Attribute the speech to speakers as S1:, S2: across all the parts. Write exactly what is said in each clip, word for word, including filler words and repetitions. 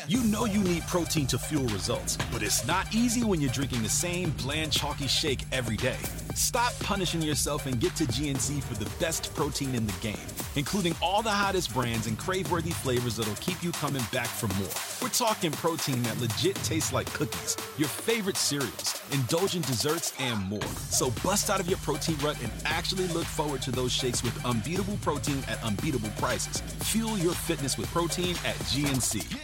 S1: You know you need protein to fuel results, but it's not easy when you're drinking the same bland, chalky shake every day. Stop punishing yourself and get to G N C for the best protein in the game, including all the hottest brands and crave-worthy flavors that'll keep you coming back for more. We're talking protein that legit tastes like cookies, your favorite cereals, indulgent desserts, and more. So bust out of your protein rut and actually look forward to those shakes with unbeatable protein at unbeatable prices. Fuel your fitness with protein at G N C. Yeah.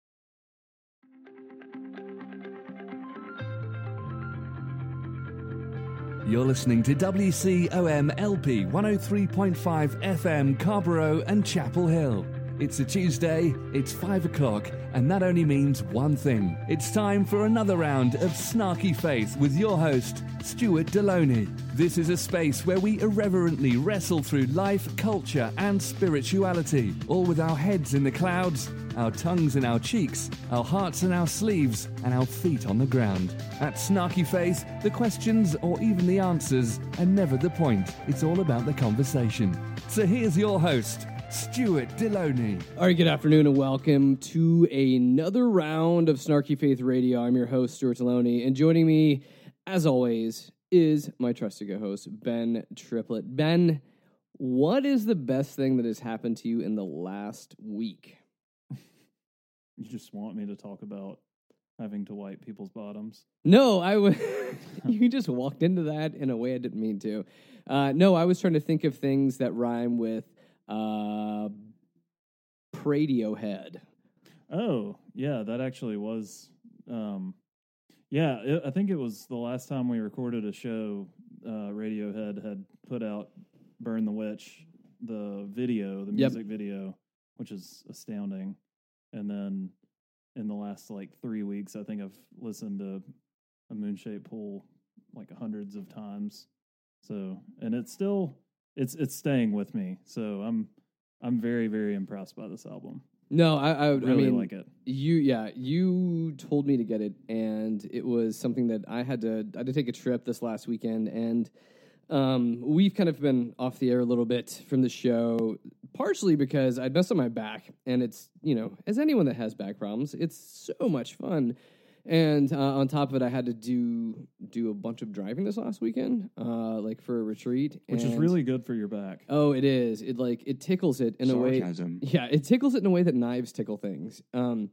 S2: You're listening to W C O M L P one oh three point five F M Carrboro and Chapel Hill. It's a Tuesday, it's five o'clock, and that only means one thing. It's time for another round of Snarky Faith with your host, Stuart Deloney. This is a space where we irreverently wrestle through life, culture, and spirituality, all with our heads in the clouds, our tongues in our cheeks, our hearts in our sleeves, and our feet on the ground. At Snarky Faith, the questions or even the answers are never the point. It's all about the conversation. So here's your host, Stuart Deloney.
S3: All right, good afternoon and welcome to another round of Snarky Faith Radio. I'm your host, Stuart Deloney, and joining me, as always, is my trusted co-host, Ben Triplett. Ben, what is the best thing that has happened to you in the last week?
S4: You just want me to talk about having to wipe people's bottoms?
S3: No, I w- you just walked into that in a way I didn't mean to. Uh, no, I was trying to think of things that rhyme with uh, Radiohead.
S4: Oh, yeah, that actually was. Um, yeah, it, I think it was the last time we recorded a show. Uh, Radiohead had put out "Burn the Witch," the video, the music yep. video, which is astounding. And then in the last like three weeks, I think I've listened to A Moonshaped Pool like hundreds of times. So, and it's still it's it's staying with me. So I'm I'm very very impressed by this album.
S3: No, I I,
S4: really
S3: I mean,
S4: like it.
S3: You yeah, you told me to get it, and it was something that I had to I had to take a trip this last weekend, and um, we've kind of been off the air a little bit from the show, partially because I'd messed up my back, and it's, you know, as anyone that has back problems, it's so much fun. And uh, on top of it, I had to do do a bunch of driving this last weekend, uh, like for a retreat,
S4: which
S3: and
S4: is really good for your back.
S3: Oh, it is. It like it tickles it in
S5: Sarcasm.
S3: a way. Yeah, it tickles it in a way that knives tickle things. Um,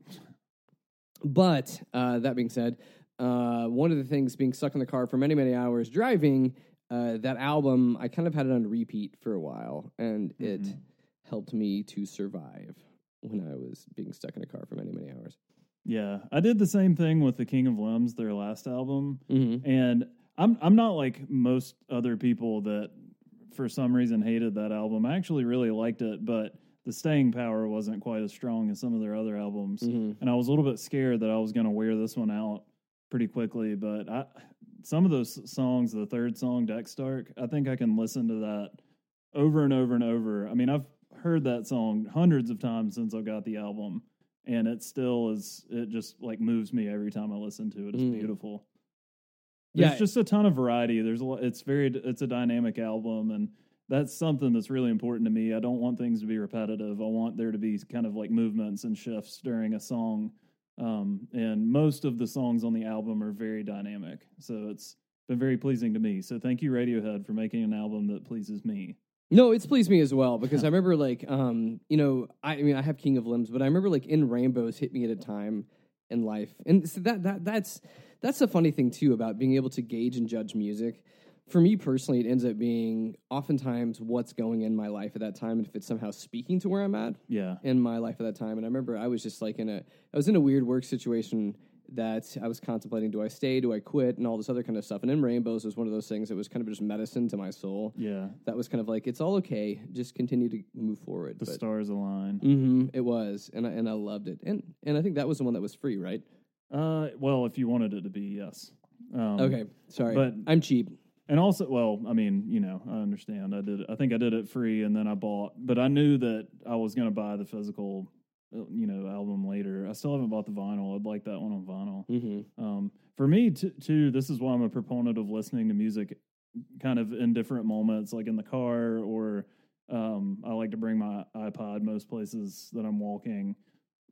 S3: but uh, that being said, uh, one of the things being stuck in the car for many many hours driving, uh, that album I kind of had it on repeat for a while, and mm-hmm. it helped me to survive when I was being stuck in a car for many many hours.
S4: Yeah, I did the same thing with the King of Limbs, their last album,
S3: mm-hmm.
S4: and I'm I'm not like most other people that for some reason hated that album. I actually really liked it, but the staying power wasn't quite as strong as some of their other albums,
S3: mm-hmm.
S4: and I was a little bit scared that I was going to wear this one out pretty quickly. But I, some of those songs, the third song, Dextark, I think I can listen to that over and over and over. I mean, I've heard that song hundreds of times since I got the album. And it still is, it just like moves me every time I listen to it. It's mm. beautiful. There's
S3: yeah.
S4: just a ton of variety. There's a lot, it's very, it's a dynamic album, and that's something that's really important to me. I don't want things to be repetitive. I want there to be kind of like movements and shifts during a song. Um, and most of the songs on the album are very dynamic. So it's been very pleasing to me. So thank you, Radiohead, for making an album that pleases me.
S3: No, it's pleased me as well, because I remember, like, um, you know, I, I mean, I have King of Limbs, but I remember, like, In Rainbows hit me at a time in life. And so that that that's that's a funny thing, too, about being able to gauge and judge music. For me personally, it ends up being oftentimes what's going in my life at that time, and if it's somehow speaking to where I'm at
S4: yeah.
S3: in my life at that time. And I remember I was just, like, in a, I was in a weird work situation that I was contemplating, do I stay, do I quit, and all this other kind of stuff. And In Rainbows was one of those things that was kind of just medicine to my soul.
S4: Yeah.
S3: That was kind of like, it's all okay, just continue to move forward.
S4: The
S3: but,
S4: stars align.
S3: Mm-hmm, it was, and I, and I loved it. And and I think that was the one that was free, right?
S4: Uh, well, if you wanted it to be, yes. Um,
S3: okay, sorry,
S4: but
S3: I'm cheap.
S4: And also, well, I mean, you know, I understand. I did. I think I did it free, and then I bought. But I knew that I was going to buy the physical, you know, album later. I still haven't bought the vinyl. I'd like that one on vinyl.
S3: Mm-hmm.
S4: Um, for me, t- too, this is why I'm a proponent of listening to music kind of in different moments, like in the car, or um, I like to bring my iPod most places that I'm walking.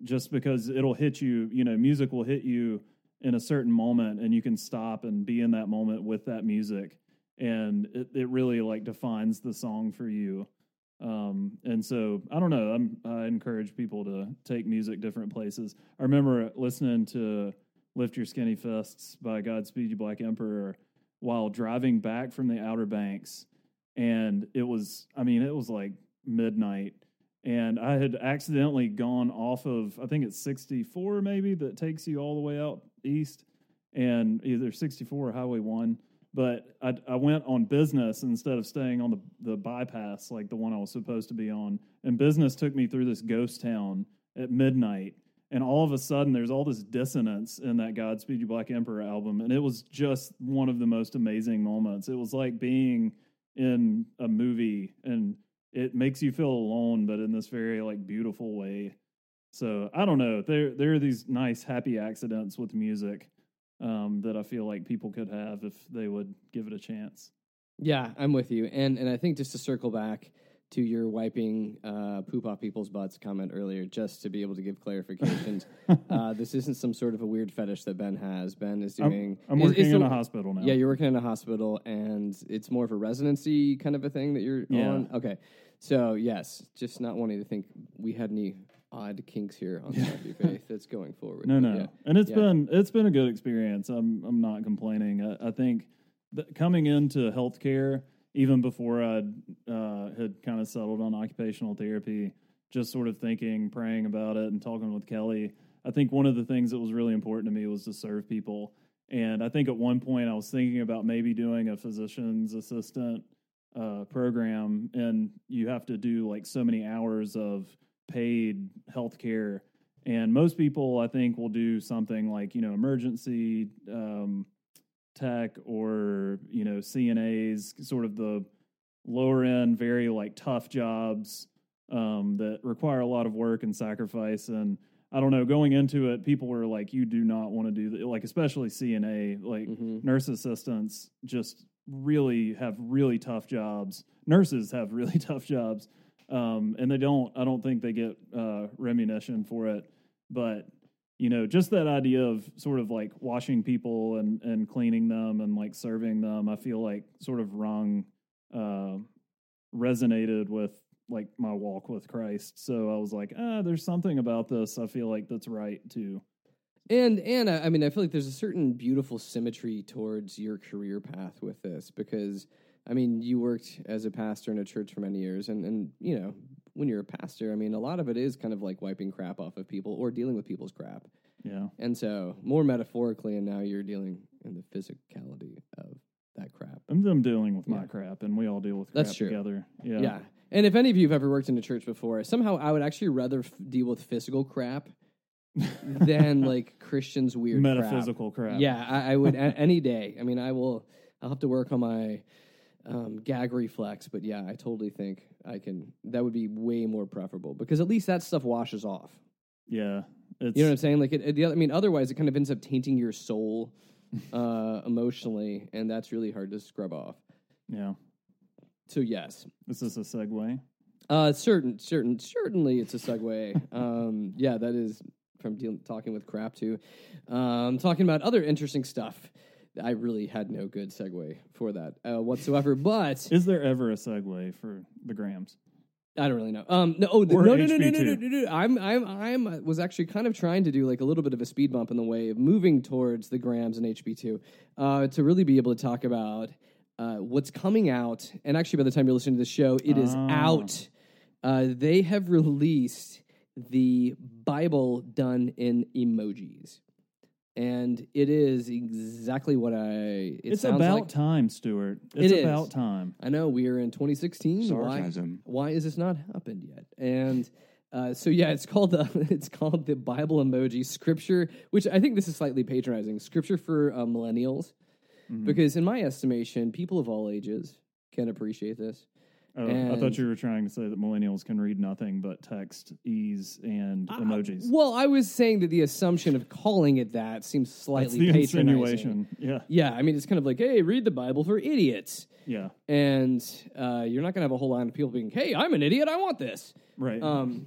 S4: just because it'll hit you, you know, music will hit you in a certain moment, and you can stop and be in that moment with that music. And it, it really like defines the song for you. Um, and so I don't know, I'm, I encourage people to take music different places. I remember listening to Lift Your Skinny Fists by Godspeed You Black Emperor while driving back from the Outer Banks. And it was, I mean, it was like midnight, and I had accidentally gone off of, I think it's sixty-four maybe, that takes you all the way out east, and either sixty-four or Highway one. But I, I went on business instead of staying on the, the bypass, like the one I was supposed to be on. And business took me through this ghost town at midnight. And all of a sudden, there's all this dissonance in that Godspeed You Black Emperor album. And it was just one of the most amazing moments. It was like being in a movie, and it makes you feel alone, but in this very like beautiful way. So I don't know. There, there are these nice, happy accidents with music um, that I feel like people could have if they would give it a chance.
S3: Yeah, I'm with you. And and I think just to circle back to your wiping uh, poop off people's butts comment earlier, just to be able to give clarifications, uh, this isn't some sort of a weird fetish that Ben has. Ben is doing...
S4: I'm, I'm
S3: is,
S4: working
S3: is
S4: in
S3: the,
S4: a hospital now.
S3: Yeah, you're working in a hospital, and it's more of a residency kind of a thing that you're
S4: Yeah.
S3: on? Okay. So, yes, just not wanting to think we had any odd kinks here on Happy Faith that's going forward.
S4: No,
S3: But
S4: no,
S3: yeah.
S4: and it's
S3: Yeah.
S4: been it's been a good experience. I'm I'm not complaining. I, I think that coming into healthcare, even before I uh, had kind of settled on occupational therapy, just sort of thinking, praying about it, and talking with Kelly, I think one of the things that was really important to me was to serve people. And I think at one point I was thinking about maybe doing a physician's assistant uh, program, and you have to do like so many hours of paid healthcare. And most people, I think, will do something like, you know, emergency um, tech or, you know, C N As, sort of the lower end, very like tough jobs um, that require a lot of work and sacrifice. And I don't know, going into it, people were like, you do not want to do that. Like, especially C N A, like
S3: Mm-hmm.
S4: nurse assistants just really have really tough jobs. Nurses have really tough jobs. Um, and they don't, I don't think they get uh, remuneration for it. But, you know, just that idea of sort of like washing people and, and cleaning them and like serving them, I feel like sort of rung, uh, resonated with like my walk with Christ. So I was like, ah, there's something about this I feel like that's right too.
S3: And, and I mean, I feel like there's a certain beautiful symmetry towards your career path with this because, I mean, you worked as a pastor in a church for many years, and, and you know, when you're a pastor, I mean, a lot of it is kind of like wiping crap off of people or dealing with people's crap.
S4: Yeah.
S3: And so, more metaphorically, and now you're dealing in the physicality of that crap.
S4: I'm, I'm dealing with my
S3: Yeah.
S4: crap, and we all deal with crap
S3: That's true.
S4: together. Yeah.
S3: Yeah. And if any of you have ever worked in a church before, somehow I would actually rather f- deal with physical crap than like Christians' weird
S4: Metaphysical
S3: crap.
S4: crap.
S3: Yeah, I, I would a- any day. I mean, I will. I'll have to work on my um, gag reflex, but yeah, I totally think I can. That would be way more preferable because at least that stuff washes off.
S4: Yeah. It's,
S3: You know what I'm saying? Like, it, it, the other, I mean, otherwise it kind of ends up tainting your soul uh, emotionally, and that's really hard to scrub off.
S4: yeah.
S3: So yes,
S4: Is this a segue?
S3: uh, certain, certain, certainly it's a segue. um, yeah, that is from deal, talking with crap to um, talking about other interesting stuff. I really had no good segue for that uh, whatsoever, but
S4: Is there ever a segue for the Grams?
S3: I don't really know. Um, no, oh, the,
S4: Or
S3: no, no, no, no, no, no,
S4: H B two.
S3: no, no. I'm, I'm, I'm uh, was actually kind of trying to do like a little bit of a speed bump in the way of moving towards the Grams and H B two uh, to really be able to talk about uh, what's coming out. And actually, by the time you're listening to the show, it is
S4: Oh.
S3: out. Uh, they have released the Bible done in emojis. And it is exactly what I. It
S4: It's
S3: sounds
S4: about
S3: like.
S4: time, Stuart. It's
S3: It is.
S4: about time.
S3: I know we are in twenty sixteen.
S5: Sarcasm.
S3: Why? Why is this not happened yet? And uh, so yeah, it's called the it's called the Bible emoji Scripture, which I think this is slightly patronizing. Scripture for uh, millennials,
S4: Mm-hmm.
S3: because in my estimation, people of all ages can appreciate this.
S4: Oh, I
S3: And-
S4: thought you were trying to say that millennials can read nothing but text, ease, and emojis.
S3: Well, I was saying that the assumption of calling it that seems
S4: That's
S3: slightly
S4: the
S3: patronizing.
S4: insinuation. Yeah,
S3: Yeah, I mean it's kind of like, hey, read the Bible for idiots.
S4: yeah,
S3: And uh, you're not going to have a whole line of people being, hey, I'm an idiot, I want this.
S4: right.
S3: Um,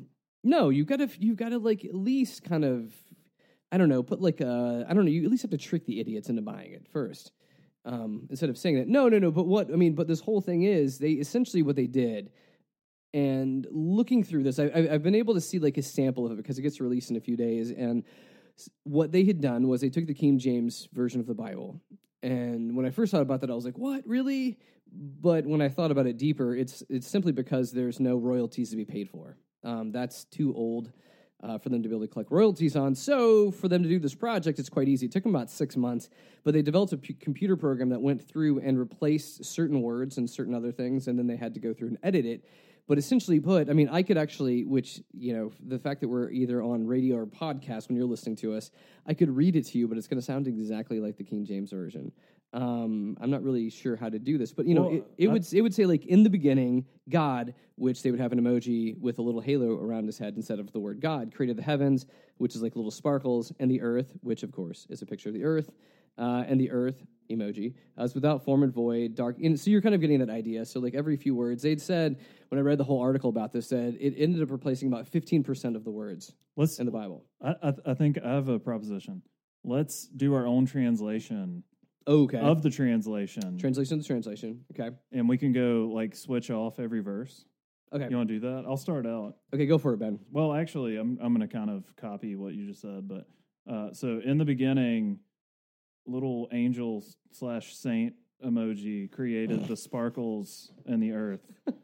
S3: No, you got to you got to like at least kind of, I don't know, put like a I don't know. You at least have to trick the idiots into buying it first, um, instead of saying that. No, no, no. But what I mean, but this whole thing is they essentially what they did. And looking through this, I, I've been able to see like a sample of it because it gets released in a few days. And what they had done was they took the King James version of the Bible. And when I first thought about that, I was like, "What, really?" But when I thought about it deeper, it's it's simply because there's no royalties to be paid for. Um, that's too old uh, for them to be able to collect royalties on. So for them to do this project, it's quite easy. It took them about six months, but they developed a p- computer program that went through and replaced certain words and certain other things, and then they had to go through and edit it. But essentially put, I mean, I could actually, which, you know, the fact that we're either on radio or podcast when you're listening to us, I could read it to you, but it's going to sound exactly like the King James Version. Um, I'm not really sure how to do this, but, you know,
S4: Well,
S3: it, it
S4: I-
S3: would it would say, like, in the beginning, God, which they would have an emoji with a little halo around his head instead of the word God, created the heavens, which is like little sparkles, and the earth, which, of course, is a picture of the earth, uh, and the earth, emoji, uh, is without form and void, dark. And so you're kind of getting that idea. So like every few words, they'd said, when I read the whole article about this, said it ended up replacing about fifteen percent of the words
S4: Let's.
S3: in the Bible.
S4: I, I I think I have a proposition. Let's do our own translation
S3: Okay.
S4: of the translation,
S3: Translation to translation. Okay.
S4: and we can go like switch off every verse.
S3: Okay.
S4: You want to do that? I'll start out.
S3: Okay, go for it, Ben.
S4: Well, actually, I'm I'm going to kind of copy what you just said, but uh, so in the beginning, little angel slash saint emoji created the sparkles and the earth.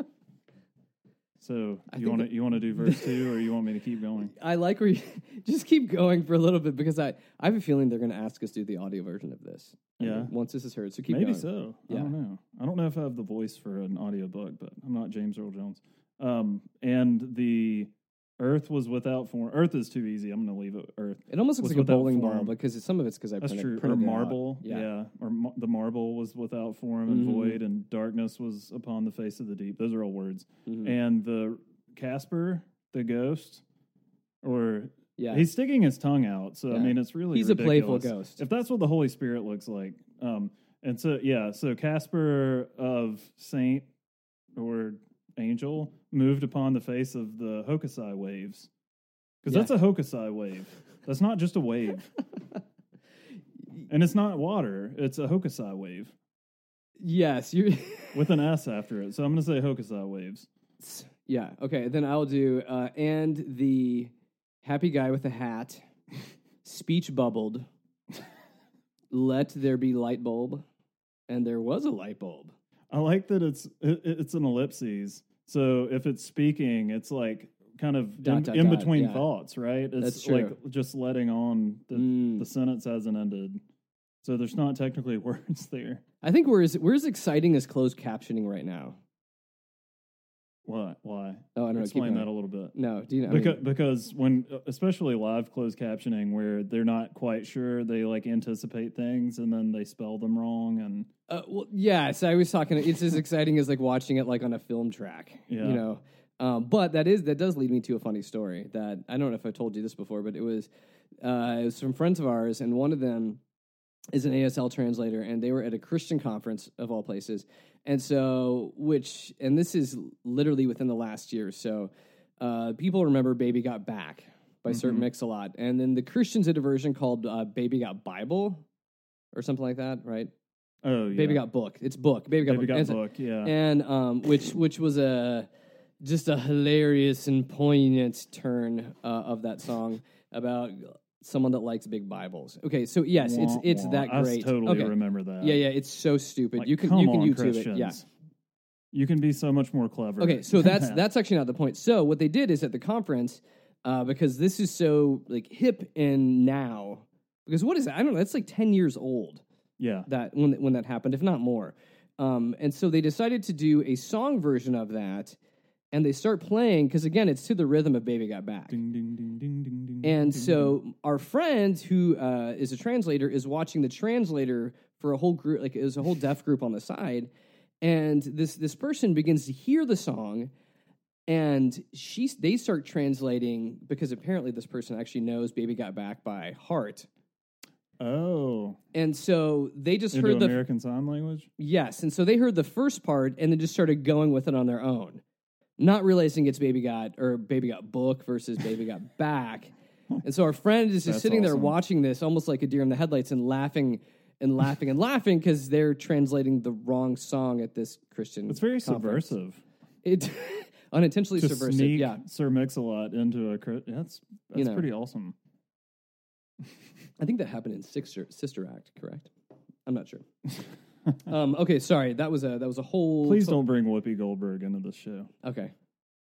S4: So
S3: I
S4: you
S3: think
S4: want to
S3: that-
S4: you want to do verse two, or you want me to keep going?
S3: I like where you just keep going for a little bit because I, I have a feeling they're going to ask us to do the audio version of this. I
S4: Yeah.
S3: mean, once this is heard. So keep
S4: Maybe
S3: going.
S4: so. I
S3: Yeah.
S4: don't know. I don't know if I have the voice for an audio book, but I'm not James Earl Jones. Um, and the earth was without form. Earth is too easy. I'm going to leave it Earth.
S3: It almost looks
S4: Was
S3: like a
S4: without
S3: bowling ball
S4: form.
S3: because it's, some of it's because I
S4: That's
S3: printed,
S4: true. Or
S3: printed it out.
S4: marble.
S3: Yeah.
S4: Yeah. Or ma- the marble was without form and
S3: Mhm.
S4: void, and darkness was upon the face of the deep. Those are all words.
S3: Mhm.
S4: And the Casper, the ghost, or
S3: Yeah.
S4: he's sticking his tongue out. So, I
S3: Yeah.
S4: mean, it's really
S3: He's a playful
S4: ridiculous.
S3: ghost.
S4: If that's what the Holy Spirit looks like. Um, and so, yeah, so Casper of Saint or Angel moved upon the face of the Hokusai waves. Because
S3: Yeah.
S4: that's a Hokusai wave. That's not just a wave. And it's not water. It's a Hokusai wave
S3: Yes. You.
S4: with an S after it. So I'm going to say Hokusai waves.
S3: Yeah. Okay. Then I'll do uh, and the happy guy with the hat, speech bubbled. Let there be light bulb, and there was a light bulb.
S4: I like that it's it, it's an ellipses. So if it's speaking, it's like kind of
S3: Dot,
S4: in,
S3: dot,
S4: in
S3: dot,
S4: between
S3: yeah.
S4: thoughts, right? It's
S3: That's true.
S4: like just letting on that
S3: Mm.
S4: the sentence hasn't ended. So there's not technically words there.
S3: I think we're as we're as exciting as closed captioning right now.
S4: What? Why?
S3: Oh, I don't know. Keep
S4: Explain
S3: going.
S4: that a little bit.
S3: No, do you know? I
S4: Because,
S3: mean,
S4: because when, especially live closed captioning, where they're not quite sure, they like anticipate things and then they spell them wrong, and
S3: uh, well, yes, I was talking. It's as exciting as like watching it like on a film track.
S4: Yeah.
S3: You know. Um, but that is that does lead me to a funny story that I don't know if I told you this before, but it was uh, it was from friends of ours, and one of them is an A S L translator, and they were at a Christian conference of all places, and so which and this is literally within the last year, so uh, people remember "Baby Got Back" by Certain Mix a lot, and then the Christians did a version called uh, "Baby Got Bible" or something like that, right?
S4: oh, yeah.
S3: Baby Got Book. It's book. Baby Got
S4: Baby
S3: Book.
S4: got
S3: And so-
S4: book, yeah.
S3: and um, which which was a just a hilarious and poignant turn uh, of that song about someone that likes big Bibles. Okay, so yes, it's
S4: Wah,
S3: it's
S4: wah.
S3: that
S4: I
S3: great.
S4: totally
S3: okay.
S4: remember that.
S3: Yeah, yeah, it's so stupid.
S4: Like,
S3: you can
S4: come
S3: you can
S4: on,
S3: YouTube
S4: Christians.
S3: it. Yeah.
S4: You can be so much more clever.
S3: Okay, so
S4: than
S3: that's
S4: that.
S3: that's actually not the point. So what they did is at the conference, uh, because this is so like hip and now. Because what is that? I don't know. That's like ten years old.
S4: yeah.
S3: That when when that happened, if not more. Um, and so they decided to do a song version of that, and they start playing because again, it's to the rhythm of "Baby Got Back."
S4: Ding, ding, ding, ding, ding, ding.
S3: And
S4: ding,
S3: so our friend who uh, is a translator is watching the translator for a whole group, like it was a whole deaf group on the side, and this this person begins to hear the song, and she they start translating because apparently this person actually knows "Baby Got Back" by heart.
S4: Oh,
S3: And so they just
S4: into
S3: heard the
S4: American Sign Language?
S3: yes, and so they heard the first part and then just started going with it on their own. not realizing it's Baby Got or Baby Got Book versus Baby Got Back. And so our friend is just
S4: That's
S3: sitting there
S4: awesome.
S3: watching this, almost like a deer in the headlights, and laughing and laughing and laughing because they're translating the wrong song at this Christian.
S4: It's very
S3: conference.
S4: subversive.
S3: It unintentionally
S4: To
S3: subversive.
S4: sneak
S3: Yeah,
S4: Sir Mix-a-Lot into a cri- that's that's
S3: You know.
S4: pretty awesome.
S3: I think that happened in Sister Sister Act. Correct? I'm not sure. um, okay, sorry. That was a that was a whole.
S4: Please don't bring Whoopi Goldberg into this show.
S3: Okay.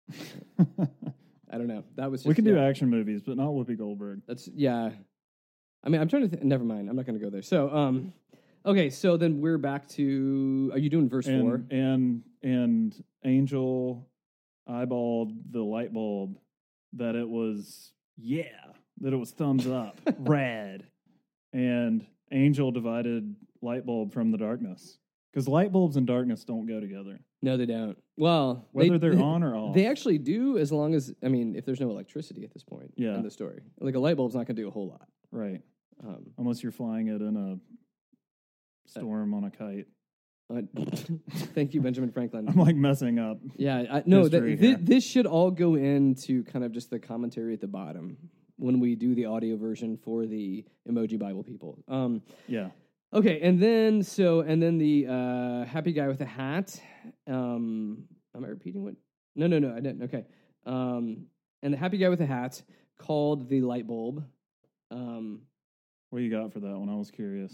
S3: I don't know. That was. Just,
S4: we can do
S3: yeah.
S4: action movies, but not Whoopi Goldberg.
S3: That's yeah. I mean, I'm trying to. Th- never mind. I'm not going to go there. So, um, okay. So then we're back to. Are you doing verse
S4: And
S3: four?
S4: and and Angel eyeballed the light bulb that it was yeah that it was thumbs up rad, and Angel divided light bulb from the darkness because light bulbs and darkness don't go together.
S3: No, they don't. Well,
S4: Whether
S3: they,
S4: they're on or off.
S3: they actually do, as long as I mean, if there's no electricity at this point
S4: Yeah.
S3: in the story, like a light bulb's not going to do a whole lot.
S4: Right.
S3: Um,
S4: Unless you're flying it in a storm on a kite.
S3: uh, thank you, Benjamin Franklin.
S4: I'm like messing up.
S3: Yeah, I, no, that,
S4: history
S3: thi-
S4: here.
S3: this should all go into kind of just the commentary at the bottom when we do the audio version for the Emoji Bible people. Um,
S4: Yeah.
S3: okay, and then so and then the uh, happy guy with a hat. Um, am I repeating what? No, no, no, I didn't. Okay, um, and the happy guy with a hat called the light bulb um,
S4: What you got for that one? I was curious.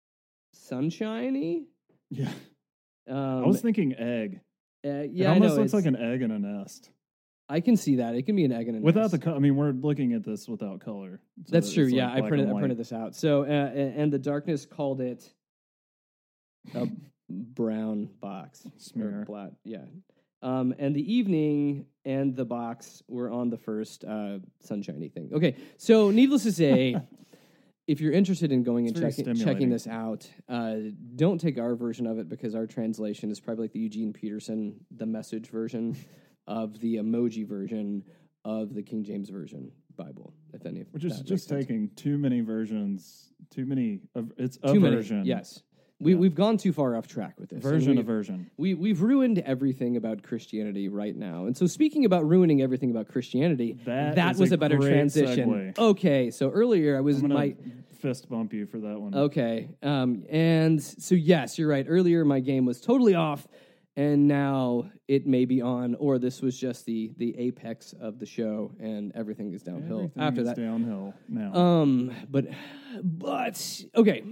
S3: sunshiny.
S4: Yeah.
S3: Um,
S4: I was thinking egg.
S3: uh,
S4: It
S3: yeah, I
S4: almost
S3: know,
S4: looks like
S3: it's-
S4: an egg in a nest.
S3: I can see that. It can be an egg and a
S4: Without
S3: nest.
S4: the co- I mean, we're looking at this without color. So
S3: That's
S4: it's
S3: true.
S4: like
S3: Yeah, I
S4: black
S3: printed.
S4: and
S3: I
S4: white.
S3: printed this out. So, uh, and the darkness called it a brown box
S4: Smear.
S3: or black. Yeah. Um, and the evening and the box were on the first uh, sunshiny thing. Okay, so needless to say, if you're interested in going
S4: It's
S3: and
S4: very
S3: checking checking
S4: stimulating.
S3: this out, uh, don't take our version of it because our translation is probably like the Eugene Peterson, the Message version of the emoji version of the King James Version Bible. If any, of
S4: Which is
S3: that makes
S4: just
S3: sense.
S4: taking too many versions. Too many. Of, it's a
S3: Too many,
S4: version.
S3: yes. We,
S4: Yeah.
S3: We've gone too far off track with this.
S4: Version
S3: And
S4: of version.
S3: We, we've ruined everything about Christianity right now. And so speaking about ruining everything about Christianity,
S4: That
S3: that
S4: is
S3: was
S4: a
S3: a better
S4: great
S3: transition.
S4: segue.
S3: Okay, so earlier I was
S4: I'm gonna
S3: my...
S4: fist bump you for that one.
S3: Okay, um, and so yes, you're right. Earlier my game was totally off, and now it may be on, or this was just the the apex of the show, and everything is downhill
S4: Everything
S3: after
S4: is
S3: that.
S4: downhill now.
S3: Um, but, but okay.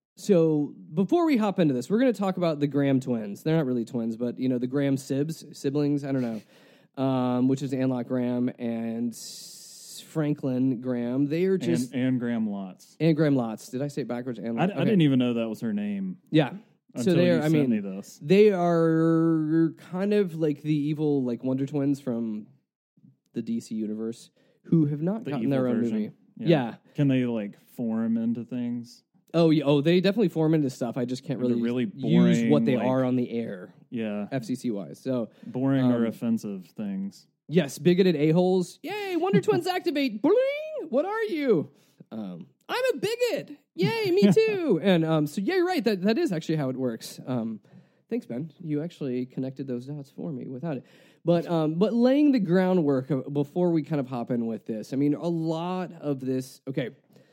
S3: So before we hop into this, we're going to talk about the Graham twins. They're not really twins, but you know the Graham sibs, siblings. I don't know, um, which is Anlock Graham and Franklin Graham. They are just
S4: and, and Graham Lotz.
S3: and Graham Lotz. Did I say it backwards? Ann
S4: I,
S3: Lotz?
S4: I didn't even know that was her name.
S3: Yeah.
S4: Until
S3: so they're.
S4: you
S3: I
S4: sent
S3: mean,
S4: me this.
S3: they are kind of like the evil, like Wonder Twins from the D C universe, who have not
S4: The
S3: gotten
S4: evil
S3: their own
S4: version.
S3: movie. Yeah.
S4: Can they like form into things?
S3: Oh, yeah. Oh, they definitely form into stuff. I just can't
S4: They're
S3: really,
S4: really
S3: use
S4: boring,
S3: what they
S4: like-
S3: are on the air,
S4: Yeah.
S3: F C C wise. So,
S4: Boring or
S3: um,
S4: offensive things.
S3: yes, bigoted a-holes. Yay, Wonder Twins activate. Bling! What are you? Um, I'm a bigot. Yay, me too. And um, so, yeah, you're right. That, that is actually how it works. Um, thanks, Ben. You actually connected those dots for me without it. But um, but laying the groundwork of, before we kind of hop in with this, I mean, a lot of this. Okay,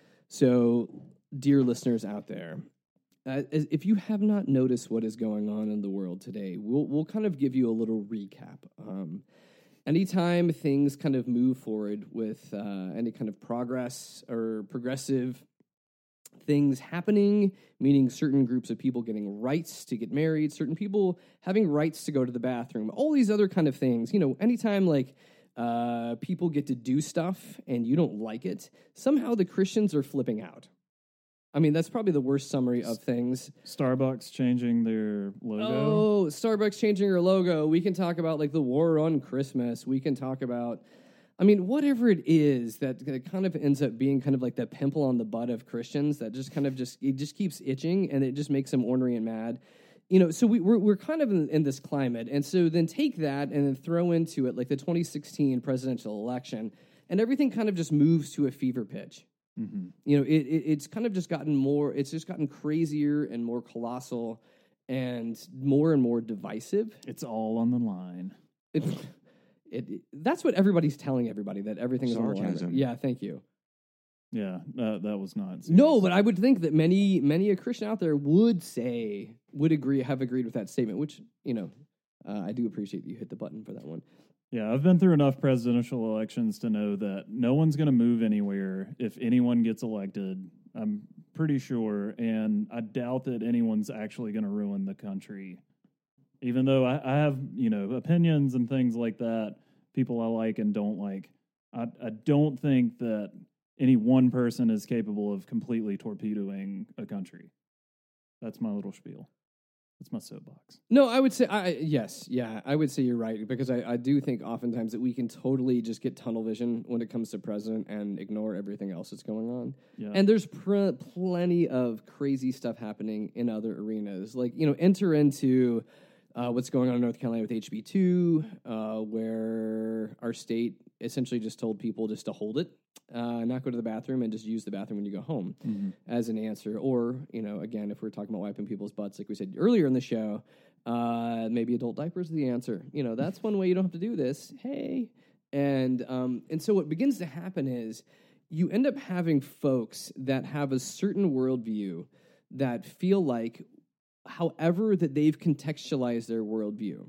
S3: so dear listeners out there, uh, as- if you have not noticed what is going on in the world today, we'll we'll kind of give you a little recap. Um, anytime things kind of move forward with uh, any kind of progress or progressive things happening, meaning certain groups of people getting rights to get married, certain people having rights to go to the bathroom, all these other kind of things. You know, anytime like uh, people get to do stuff and you don't like it, somehow the Christians are flipping out. I mean, that's probably the worst summary of things.
S4: Starbucks changing their logo.
S3: Oh, Starbucks changing their logo. We can talk about like the war on Christmas. We can talk about, I mean, whatever it is that, that kind of ends up being kind of like the pimple on the butt of Christians that just kind of just, it just keeps itching and it just makes them ornery and mad. You know, so we, we're, we're kind of in, in this climate. And so then take that and then throw into it like the twenty sixteen presidential election and everything kind of just moves to a fever pitch.
S4: Mm-hmm.
S3: You know, it, it it's kind of just gotten more, it's just gotten crazier and more colossal and more and more divisive.
S4: It's all on the line.
S3: It, it, it that's what everybody's telling everybody, that everything is on the line.
S5: Sarcasm.
S3: Yeah, thank you.
S4: Yeah, that, that was not serious.
S3: No, but I would think that many many a Christian out there would say would agree have agreed with that statement, which, you know, uh, I do appreciate that you hit the button for that one.
S4: Yeah, I've been through enough presidential elections to know that no one's going to move anywhere if anyone gets elected. I'm pretty sure, and I doubt that anyone's actually going to ruin the country. Even though I, I have, you know, opinions and things like that, people I like and don't like, I, I don't think that any one person is capable of completely torpedoing a country. That's my little spiel. That's my soapbox.
S3: No, I would say, I yes, yeah, I would say you're right, because I, I do think oftentimes that we can totally just get tunnel vision when it comes to president and ignore everything else that's going on.
S4: Yeah.
S3: And there's pr- plenty of crazy stuff happening in other arenas. Like, you know, enter into uh, what's going on in North Carolina with H B two, uh, where our state essentially just told people just to hold it, uh, not go to the bathroom, and just use the bathroom when you go home
S4: Mm-hmm.
S3: as an answer. Or, you know, again, if we're talking about wiping people's butts, like we said earlier in the show, uh, maybe adult diapers are the answer. You know, that's one way you don't have to do this. Hey. And, um, and so what begins to happen is you end up having folks that have a certain worldview that feel like, however that they've contextualized their worldview,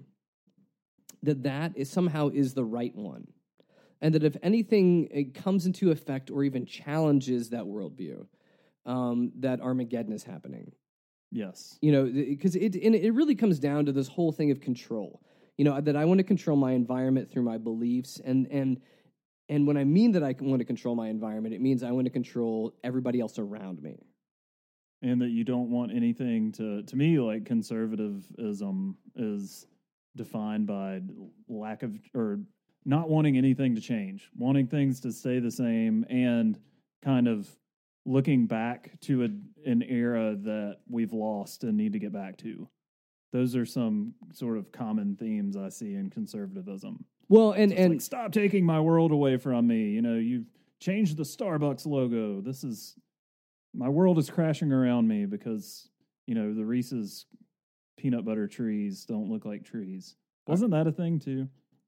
S3: that that is somehow is the right one. And that if anything it comes into effect or even challenges that worldview, um, that Armageddon is happening.
S4: Yes.
S3: You know, because it and it really comes down to this whole thing of control. You know, that I want to control my environment through my beliefs, and and and when I mean that I want to control my environment, it means I want to control everybody else around me.
S4: And that you don't want anything to, to me, like conservatism is defined by lack of, or not wanting anything to change, wanting things to stay the same, and kind of looking back to a, an era that we've lost and need to get back to. Those are some sort of common themes I see in conservatism.
S3: Well, and
S4: So it's
S3: and
S4: like, stop taking my world away from me. You know, you've changed the Starbucks logo. This is, my world is crashing around me because, you know, the Reese's peanut butter trees don't look like trees. Wasn't that a thing too?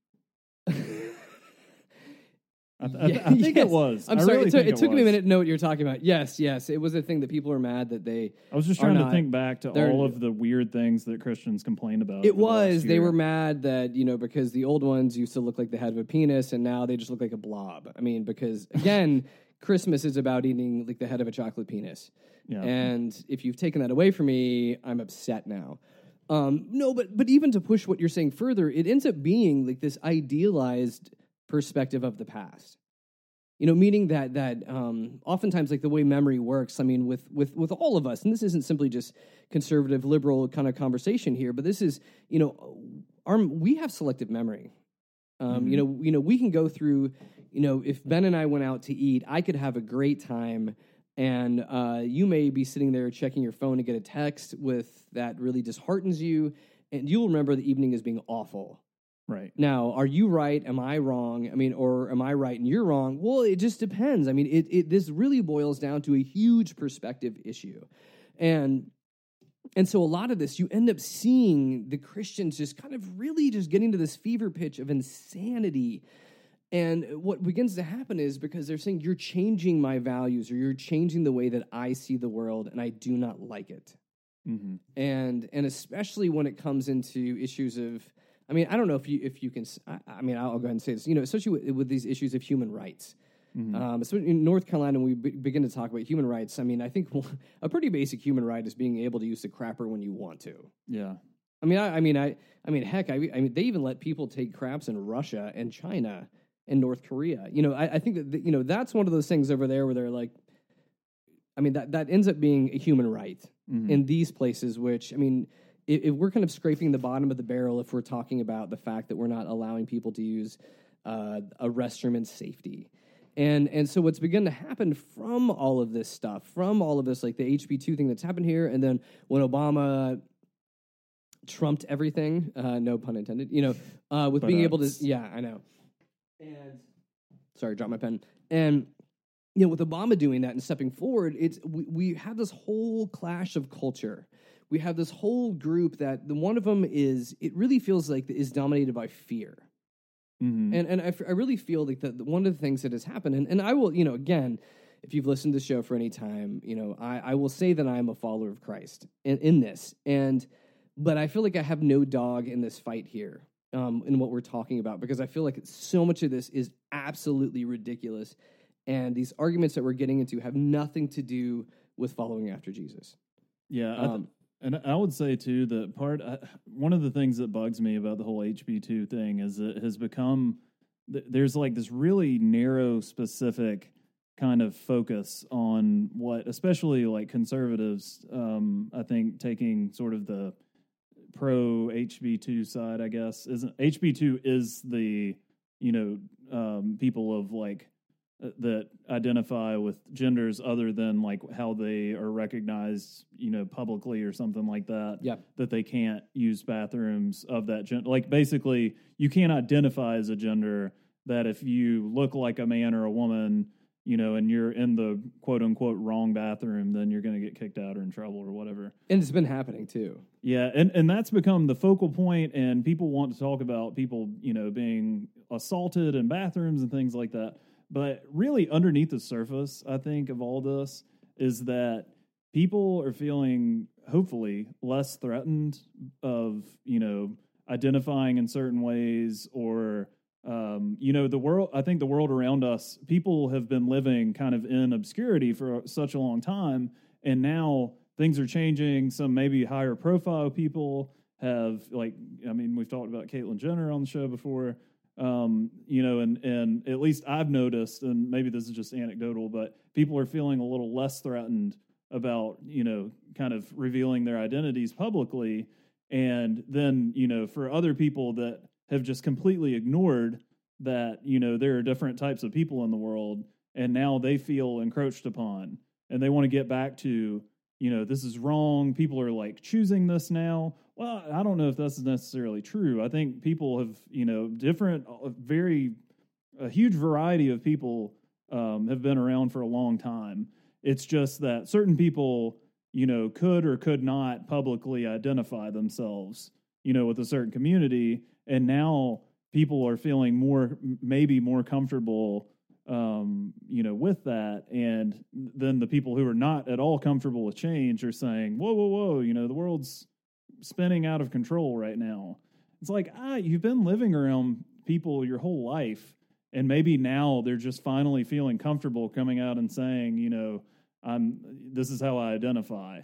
S4: I, th- I, th- I think
S3: yes.
S4: it was.
S3: I'm
S4: I
S3: sorry.
S4: really
S3: it took,
S4: think
S3: it took me a
S4: was.
S3: minute to know what you're talking about. Yes, yes. It was a thing that people were mad that they.
S4: I was just
S3: are
S4: trying to
S3: not-
S4: think back to
S3: they're-
S4: all of the weird things that Christians complained about.
S3: It
S4: over the last
S3: was. They
S4: year.
S3: were mad that, you know, because the old ones used to look like the head of a penis, and now they just look like a blob. I mean, because, again, Christmas is about eating like the head of a chocolate penis.
S4: Yeah.
S3: And if you've taken that away from me, I'm upset now. Um, no, but but even to push what you're saying further, it ends up being like this idealized perspective of the past. You know, meaning that that um, oftentimes, like the way memory works, I mean, with with with all of us, and this isn't simply just conservative, liberal kind of conversation here, but this is, you know, our we have selective memory. Um,
S4: Mm-hmm.
S3: You know, you know, we can go through. You know, if Ben and I went out to eat, I could have a great time, and uh, you may be sitting there checking your phone and get a text with that really disheartens you, and you'll remember the evening as being awful.
S4: Right.
S3: Now, are you right? Am I wrong? I mean, or am I right and you're wrong? Well, it just depends. I mean, it, it this really boils down to a huge perspective issue. And and so a lot of this, you end up seeing the Christians just kind of really just getting to this fever pitch of insanity. And what begins to happen is because they're saying, you're changing my values, or you're changing the way that I see the world, and I do not like it.
S4: Mm-hmm.
S3: And and especially when it comes into issues of, I mean, I don't know if you if you can. I, I mean, I'll go ahead and say this. You know, especially with, with these issues of human rights.
S4: Mm-hmm.
S3: Um, especially in North Carolina, when we be, begin to talk about human rights, I mean, I think a pretty basic human right is being able to use the crapper when you want to.
S4: Yeah.
S3: I mean, I, I mean, I, I mean, heck, I, I mean, they even let people take craps in Russia and China and North Korea. You know, I, I think that the, you know that's one of those things over there where they're like, I mean, that that ends up being a human right
S4: Mm-hmm.
S3: in these places. Which, I mean, if, if we're kind of scraping the bottom of the barrel, if we're talking about the fact that we're not allowing people to use uh, a restroom in safety. And and so what's begun to happen from all of this stuff, from all of this, like the H B two thing that's happened here, and then when Obama trumped everything, uh, no pun intended, you know, uh, with
S4: But,
S3: being
S4: uh,
S3: able to, yeah, I know. And sorry, drop my pen. And you know, with Obama doing that and stepping forward, it's we, we have this whole clash of culture. We have this whole group that the one of them is, it really feels like is dominated by fear. Mm-hmm. And and I, f- I really feel like that one of the things that has happened, and, and I will, you know, again, if you've listened to the show for any time, you know, I, I will say that I am a follower of Christ in, in this. And, but I feel like I have no dog in this fight here, um, in what we're talking about, because I feel like so much of this is absolutely ridiculous. And these arguments that we're getting into have nothing to do with following after Jesus.
S4: Yeah. I th- um, and I would say too, that part, uh, one of the things that bugs me about the whole H B two thing is it has become, th- there's like this really narrow, specific kind of focus on what, especially like conservatives, um, I think taking sort of the pro H B two side, I guess, isn't H B two is the, you know, um, people of like, uh, that identify with genders other than like how they are recognized, you know, publicly or something like that.
S3: Yeah.
S4: That they can't use bathrooms of that gender. Like basically you can't identify as a gender that if you look like a man or a woman, you know, and you're in the quote unquote wrong bathroom, then you're going to get kicked out or in trouble or whatever.
S3: And it's been happening too.
S4: Yeah. And, and that's become the focal point, and people want to talk about people, you know, being assaulted in bathrooms and things like that. But really underneath the surface, I think, of all this is that people are feeling, hopefully, less threatened of, you know, identifying in certain ways or, um, you know, the world, I think the world around us, people have been living kind of in obscurity for such a long time. And now things are changing. Some maybe higher profile people have, like, I mean, we've talked about Caitlyn Jenner on the show before. Um, you know, and, and at least I've noticed, and maybe this is just anecdotal, but people are feeling a little less threatened about, you know, kind of revealing their identities publicly. And then, you know, for other people that have just completely ignored that, you know, there are different types of people in the world, and now they feel encroached upon, and they want to get back to, you know, this is wrong. People are like choosing this now. Well, I don't know if that's necessarily true. I think people have, you know, different, very, a huge variety of people um, have been around for a long time. It's just that certain people, you know, could or could not publicly identify themselves, you know, with a certain community. And now people are feeling more, maybe more comfortable, um, you know, with that. And then the people who are not at all comfortable with change are saying, whoa, whoa, whoa, you know, the world's spinning out of control right now. It's like, ah, you've been living around people your whole life, and maybe now they're just finally feeling comfortable coming out and saying, you know, I'm, this is how I identify.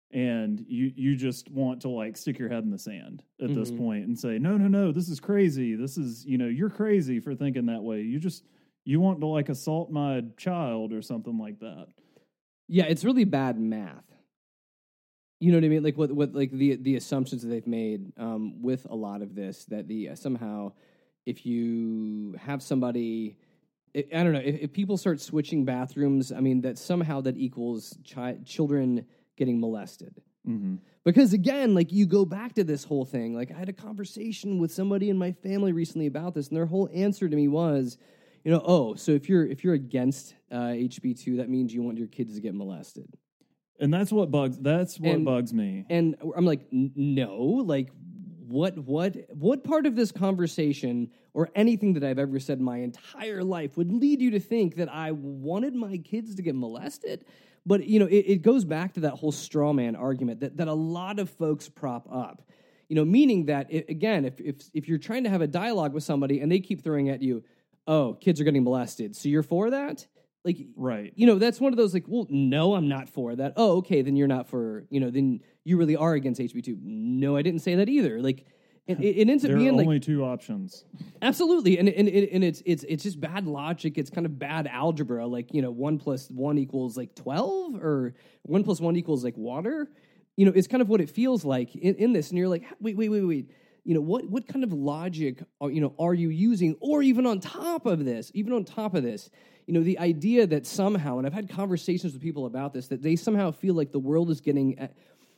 S4: And you, you just want to like stick your head in the sand at mm-hmm. this point and say, no, no, no, this is crazy. This is, you know, you're crazy for thinking that way. You just, you want to like assault my child or something like that.
S3: Yeah, it's really bad math. You know what I mean? Like what, what, like the the assumptions that they've made um, with a lot of this, that the uh, somehow, if you have somebody, I, I don't know, if, if people start switching bathrooms, I mean, that somehow that equals chi- children getting molested.
S4: Mm-hmm.
S3: Because again, like you go back to this whole thing. Like I had a conversation with somebody in my family recently about this, and their whole answer to me was, you know, oh, so if you're if you're against uh, H B two, that means you want your kids to get molested.
S4: And that's what bugs. That's what
S3: and,
S4: bugs me.
S3: And I'm like, no, like, what, what, what part of this conversation or anything that I've ever said in my entire life would lead you to think that I wanted my kids to get molested? But you know, it, it goes back to that whole straw man argument that that a lot of folks prop up. You know, meaning that it, again, if if if you're trying to have a dialogue with somebody and they keep throwing at you, oh, kids are getting molested, so you're for that? Like,
S4: right.
S3: You know, that's one of those like, well, no, I'm not for that. Oh, okay, then you're not for, you know, then you really are against H B two. No, I didn't say that either. Like, it, it ends up
S4: there
S3: being
S4: are
S3: like
S4: only two options.
S3: Absolutely, and and and it's it's it's just bad logic. It's kind of bad algebra. Like, you know, one plus one equals like twelve, or one plus one equals like water. You know, it's kind of what it feels like in, in this. And you're like, wait, wait, wait, wait. You know, what what kind of logic are, you know, are you using? Or even on top of this, even on top of this, you know, the idea that somehow, and I've had conversations with people about this, that they somehow feel like the world is getting, at,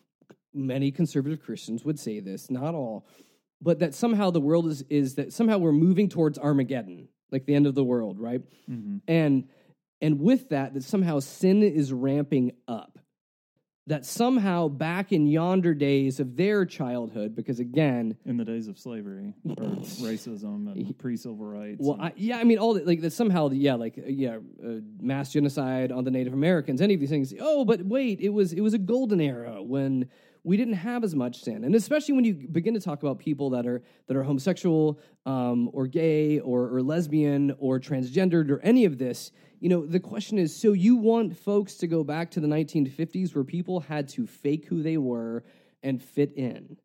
S3: many conservative Christians would say this, not all, but that somehow the world is, is that somehow we're moving towards Armageddon, like the end of the world, right?
S4: Mm-hmm.
S3: And and with that, that somehow sin is ramping up. that somehow back in yonder days of their childhood, because again,
S4: in the days of slavery or racism and pre-civil rights.
S3: Well, I, yeah, I mean, all the, like that somehow, yeah, like uh, yeah, uh, mass genocide on the Native Americans, any of these things. Oh, but wait, it was it was a golden era when we didn't have as much sin, and especially when you begin to talk about people that are that are homosexual, um, or gay, or, or lesbian, or transgendered, or any of this. You know, the question is, so you want folks to go back to the nineteen fifties where people had to fake who they were and fit in?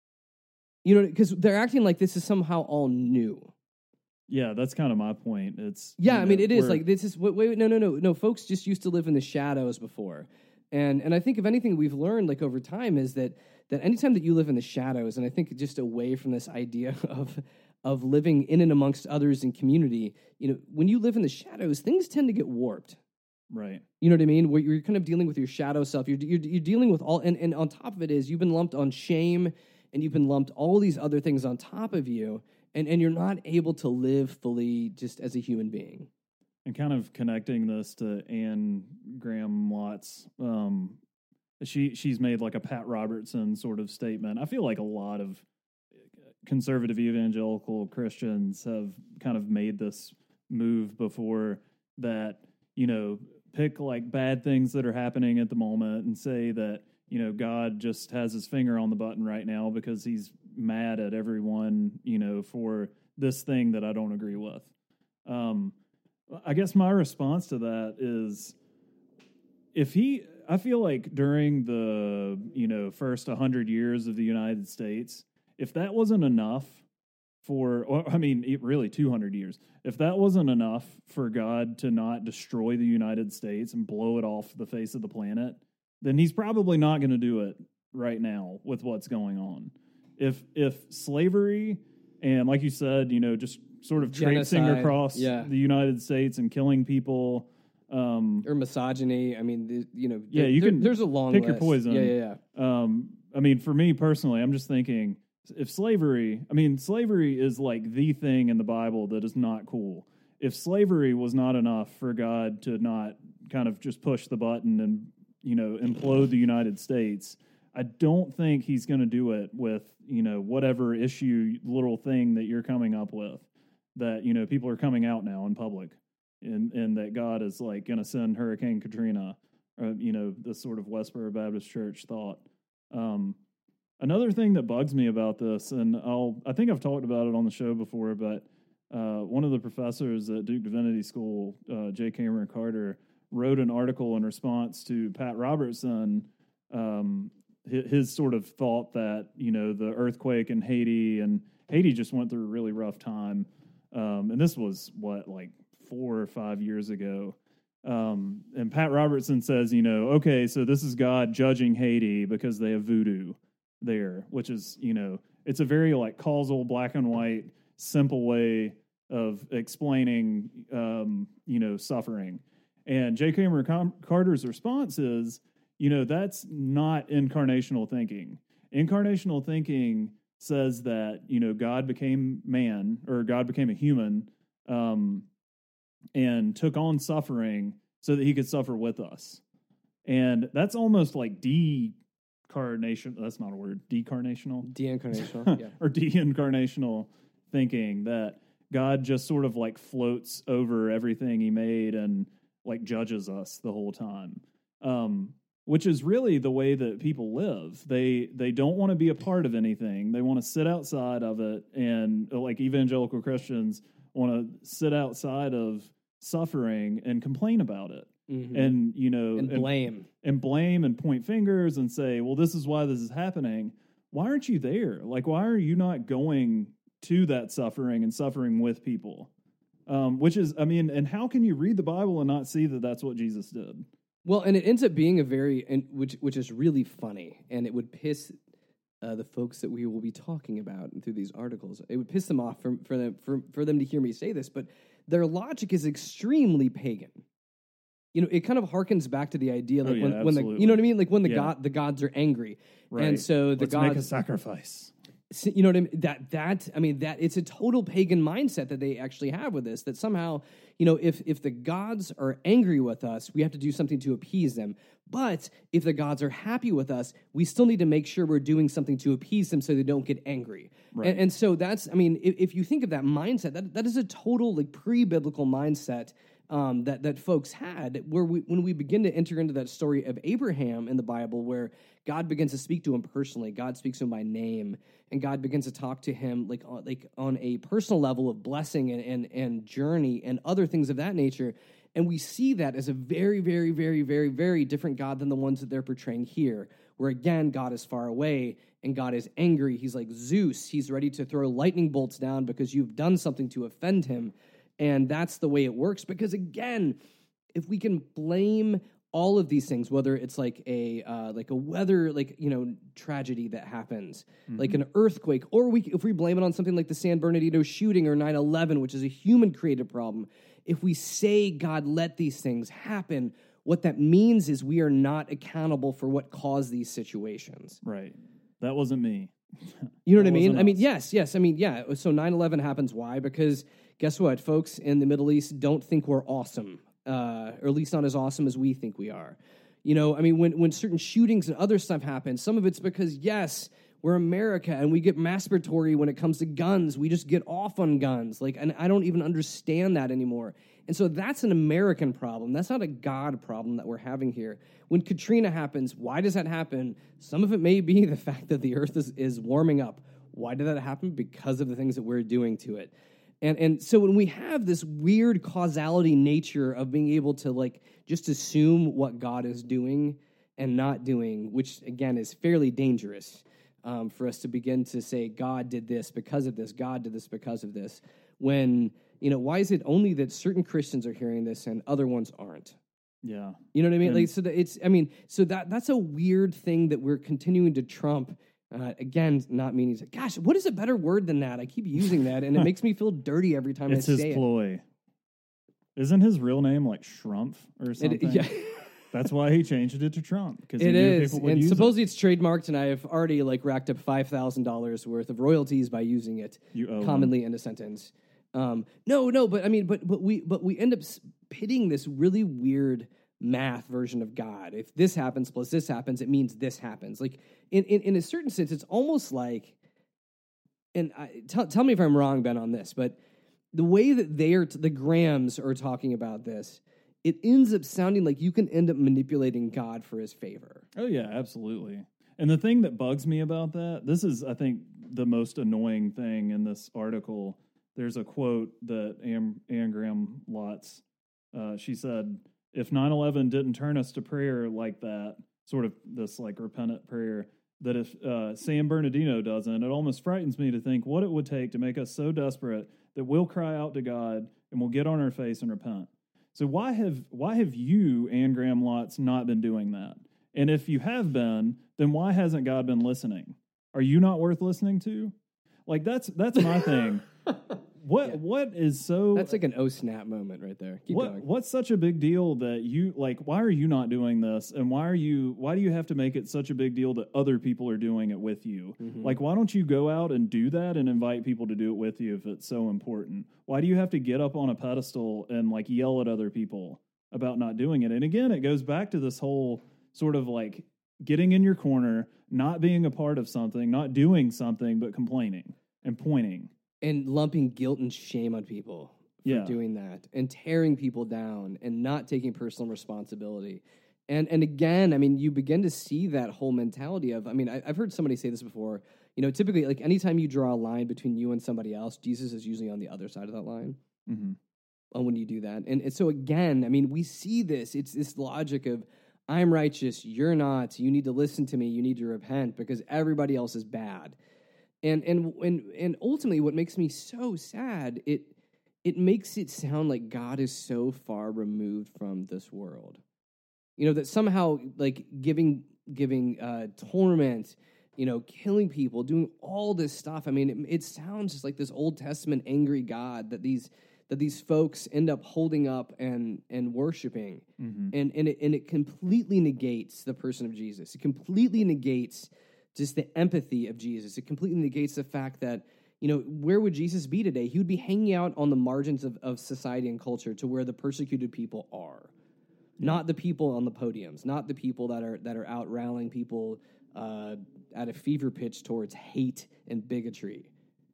S3: You know, because they're acting like this is somehow all new.
S4: Yeah, that's kind of my point. It's
S3: yeah,
S4: you
S3: I
S4: know,
S3: mean, it is like this is wait, wait, no, no, no, no. Folks just used to live in the shadows before, and and I think if anything we've learned like over time is that that anytime that you live in the shadows, and I think just away from this idea of of living in and amongst others in community, you know, when you live in the shadows, things tend to get warped.
S4: Right.
S3: You know what I mean? Where you're kind of dealing with your shadow self. You're you're, you're dealing with all, and, and on top of it is you've been lumped on shame, and you've been lumped all these other things on top of you, and, and you're not able to live fully just as a human being.
S4: And kind of connecting this to Anne Graham Lotz, um, she she's made like a Pat Robertson sort of statement. I feel like a lot of conservative evangelical Christians have kind of made this move before, that, you know, pick like bad things that are happening at the moment and say that, you know, God just has his finger on the button right now because he's mad at everyone, you know, for this thing that I don't agree with. Um, I guess my response to that is, if he, I feel like during the, you know, first one hundred years of the United States, if that wasn't enough for, or, I mean, it really two hundred years, if that wasn't enough for God to not destroy the United States and blow it off the face of the planet, then he's probably not going to do it right now with what's going on. If if slavery and, like you said, you know, just sort of traipsing
S3: Genocide,
S4: across
S3: yeah.
S4: the United States and killing people, um,
S3: or misogyny, I mean, the, you know,
S4: yeah,
S3: there,
S4: you can
S3: there's a long
S4: pick
S3: list.
S4: your poison.
S3: Yeah, yeah, yeah.
S4: Um, I mean, for me personally, I'm just thinking, if slavery, I mean, slavery is like the thing in the Bible that is not cool. If slavery was not enough for God to not kind of just push the button and, you know, implode the United States, I don't think he's going to do it with, you know, whatever issue, little thing that you're coming up with, that, you know, people are coming out now in public, and, and that God is like going to send Hurricane Katrina, or, you know, this sort of Westboro Baptist Church thought. Um, Another thing that bugs me about this, and I'll, I think I've talked about it on the show before, but uh, one of the professors at Duke Divinity School, uh, J. Cameron Carter, wrote an article in response to Pat Robertson, um, his, his sort of thought that, you know, the earthquake in Haiti, and Haiti just went through a really rough time. Um, and this was, what, like four or five years ago. Um, and Pat Robertson says, you know, okay, so this is God judging Haiti because they have voodoo there, which is, you know, it's a very like causal, black and white, simple way of explaining, um, you know, suffering. And J. Cameron Com- Carter's response is, you know, that's not incarnational thinking. Incarnational thinking says that, you know, God became man, or God became a human, um, and took on suffering so that he could suffer with us. And that's almost like de Carnation, that's not a word, decarnational?
S3: De-incarnational, yeah.
S4: Or de-incarnational thinking, that God just sort of like floats over everything he made and like judges us the whole time. Um, which is really the way that people live. They they don't want to be a part of anything. They want to sit outside of it, and like evangelical Christians want to sit outside of suffering and complain about it. Mm-hmm. And, you know,
S3: and blame.
S4: And, and blame and point fingers and say, well, this is why this is happening. Why aren't you there? Like, why are you not going to that suffering and suffering with people? Um, which is, I mean, and how can you read the Bible and not see that that's what Jesus did?
S3: Well, and it ends up being a very, and which which is really funny, and it would piss uh, the folks that we will be talking about through these articles. It would piss them off for, for them for, for them to hear me say this, but their logic is extremely pagan. You know, it kind of harkens back to the idea like
S4: oh, yeah,
S3: when, when the you know what I mean, like when the
S4: yeah.
S3: god the gods are angry,
S4: right.
S3: and so the
S4: Let's
S3: gods
S4: make a sacrifice.
S3: You know what I mean? That that I mean that it's a total pagan mindset that they actually have with this. That somehow, you know, if if the gods are angry with us, we have to do something to appease them. But if the gods are happy with us, we still need to make sure we're doing something to appease them so they don't get angry.
S4: Right.
S3: And, and so that's, I mean, if, if you think of that mindset, that that is a total like pre-biblical mindset um, that that folks had. Where we, when we begin to enter into that story of Abraham in the Bible, where God begins to speak to him personally, God speaks to him by name, and God begins to talk to him like on, like on a personal level of blessing and and, and journey and other things of that nature. And we see that as a very, very, very, very, very different God than the ones that they're portraying here, where, again, God is far away and God is angry. He's like Zeus. He's ready to throw lightning bolts down because you've done something to offend him. And that's the way it works. Because, again, if we can blame all of these things, whether it's like a uh, like a weather, like, you know, tragedy that happens, mm-hmm. like an earthquake, or we if we blame it on something like the San Bernardino shooting or nine eleven, which is a human-created problem, if we say, God, let these things happen, what that means is we are not accountable for what caused these situations.
S4: Right. That wasn't me.
S3: You know what I mean? I mean, yes, yes. I mean, yeah. So nine eleven happens. Why? Because guess what? Folks in the Middle East don't think we're awesome, uh, or at least not as awesome as we think we are. You know, I mean, when, when certain shootings and other stuff happen, some of it's because, yes, we're America and we get masturbatory when it comes to guns. We just get off on guns. Like, and I don't even understand that anymore. And so that's an American problem. That's not a God problem that we're having here. When Katrina happens, why does that happen? Some of it may be the fact that the earth is, is warming up. Why did that happen? Because of the things that we're doing to it. And and so when we have this weird causality nature of being able to like just assume what God is doing and not doing, which again is fairly dangerous, Um, for us to begin to say, God did this because of this, God did this because of this, when, you know, why is it only that certain Christians are hearing this and other ones aren't?
S4: Yeah.
S3: You know what I mean?
S4: And
S3: like, so that it's, I mean, so that that's a weird thing that we're continuing to trump. Uh, again, not meaning, to, gosh, what is a better word than that? I keep using that, and it makes me feel dirty every time
S4: it's
S3: I say
S4: his
S3: it.
S4: ploy. Isn't his real name like Schrumpf or something?
S3: It, yeah.
S4: That's why he changed it to Trump. Because
S3: it is, and supposedly
S4: it.
S3: it's trademarked, and I have already like racked up five thousand dollars worth of royalties by using it.
S4: You owe
S3: commonly
S4: him.
S3: in a sentence. Um, no, no, but I mean, but but we but we end up pitting this really weird math version of God. If this happens plus this happens, it means this happens. Like in in, in a certain sense, it's almost like, and I, t- tell me if I'm wrong, Ben, on this, but the way that they are, t- the Grahams are talking about this, it ends up sounding like you can end up manipulating God for his favor.
S4: Oh, yeah, absolutely. And the thing that bugs me about that, this is, I think, the most annoying thing in this article. There's a quote that Anne, Anne Graham Lotz, uh, she said, if nine eleven didn't turn us to prayer like that, sort of this like repentant prayer, that if uh, San Bernardino doesn't, it almost frightens me to think what it would take to make us so desperate that we'll cry out to God and we'll get on our face and repent. So why have why have you, Anne Graham Lotz, not been doing that? And if you have been, then why hasn't God been listening? Are you not worth listening to? Like that's that's my thing. What yeah. what is so
S3: That's like an oh snap moment right there. Keep
S4: what
S3: going.
S4: What's such a big deal that you like why are you not doing this, and why are you why do you have to make it such a big deal that other people are doing it with you? Mm-hmm. Like why don't you go out and do that and invite people to do it with you if it's so important? Why do you have to get up on a pedestal and like yell at other people about not doing it? And again, it goes back to this whole sort of like getting in your corner, not being a part of something, not doing something, but complaining and pointing.
S3: And lumping guilt and shame on people for
S4: yeah.
S3: doing that, and tearing people down, and not taking personal responsibility. And and again, I mean, you begin to see that whole mentality of, I mean, I, I've heard somebody say this before, you know, typically, like, anytime you draw a line between you and somebody else, Jesus is usually on the other side of that line.
S4: Mm-hmm.
S3: And when you do that. And, and so, again, I mean, we see this. It's this logic of, I'm righteous, you're not, you need to listen to me, you need to repent, because everybody else is bad. And and and and ultimately, what makes me so sad, it it makes it sound like God is so far removed from this world. You know, that somehow, like, giving giving uh, torment, you know, killing people, doing all this stuff. I mean, it, it sounds just like this Old Testament angry God that these that these folks end up holding up and and worshiping, mm-hmm. and and it and it completely negates the person of Jesus. It completely negates just the empathy of Jesus. It completely negates the fact that, you know, where would Jesus be today? He would be hanging out on the margins of, of society and culture, to where the persecuted people are. not the people on the podiums, not the people that are that are out rallying people uh, at a fever pitch towards hate and bigotry.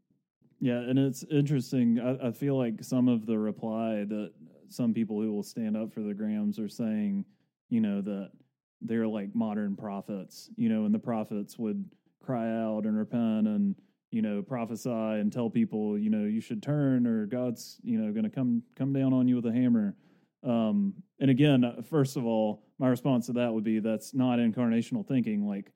S4: Yeah, and it's interesting. I, I feel like some of the reply that some people who will stand up for the Grahams are saying, you know, that they're like modern prophets, you know, and the prophets would cry out and repent and, you know, prophesy and tell people, you know, you should turn or God's, you know, going to come come down on you with a hammer. Um, and again, first of all, my response to that would be that's not incarnational thinking. Like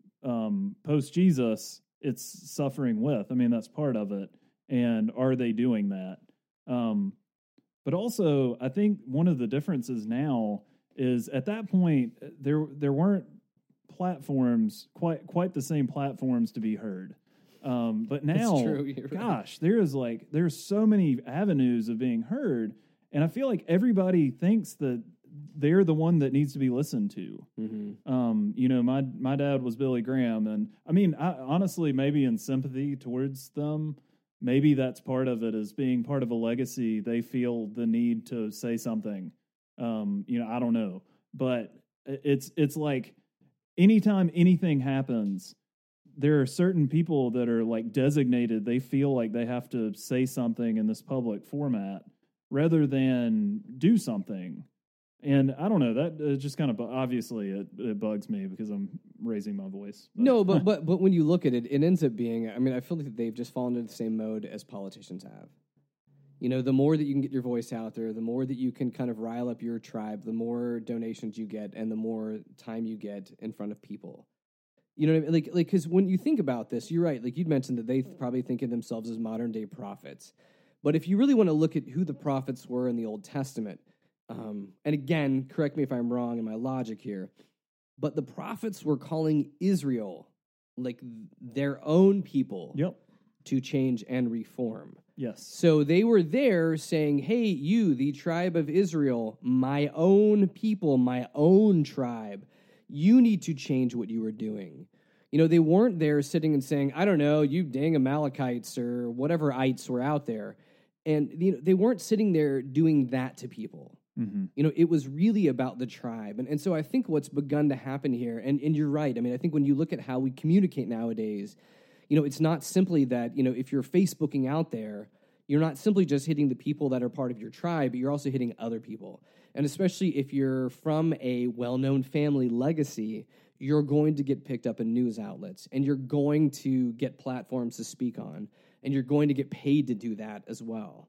S4: um, post-Jesus, it's suffering with. I mean, that's part of it. And are they doing that? Um, but also, I think one of the differences now is at that point, there there weren't platforms, quite quite the same platforms to be heard. Um, but now,
S3: true,
S4: gosh, there is like, there's so many avenues of being heard. And I feel like everybody thinks that they're the one that needs to be listened to.
S3: Mm-hmm.
S4: Um, you know, my my dad was Billy Graham, and I mean, I, honestly, maybe in sympathy towards them, maybe that's part of it, as being part of a legacy. They feel the need to say something. Um, you know, I don't know, but it's it's like anytime anything happens, there are certain people that are like designated. They feel like they have to say something in this public format rather than do something. And I don't know, that uh, just kind of, obviously it, it bugs me because I'm raising my voice.
S3: But. No, but, but but when you look at it, it ends up being, I mean, I feel like they've just fallen into the same mode as politicians have. You know, the more that you can get your voice out there, the more that you can kind of rile up your tribe, the more donations you get and the more time you get in front of people. You know what I mean? Like, like, because when you think about this, you're right. Like you'd mentioned that they probably think of themselves as modern day prophets. But if you really want to look at who the prophets were in the Old Testament, um, and again, correct me if I'm wrong in my logic here, but the prophets were calling Israel, like their own people,
S4: yep.
S3: to change and reform.
S4: Yes.
S3: So they were there saying, hey, you, the tribe of Israel, my own people, my own tribe, you need to change what you are doing. You know, they weren't there sitting and saying, I don't know, you dang Amalekites or whatever ites were out there. And you know, they weren't sitting there doing that to people.
S4: Mm-hmm.
S3: You know, it was really about the tribe. And, and so I think what's begun to happen here, and, and you're right, I mean, I think when you look at how we communicate nowadays, you know, it's not simply that, you know, if you're Facebooking out there, you're not simply just hitting the people that are part of your tribe, but you're also hitting other people. And especially if you're from a well-known family legacy, you're going to get picked up in news outlets, and you're going to get platforms to speak on, and you're going to get paid to do that as well.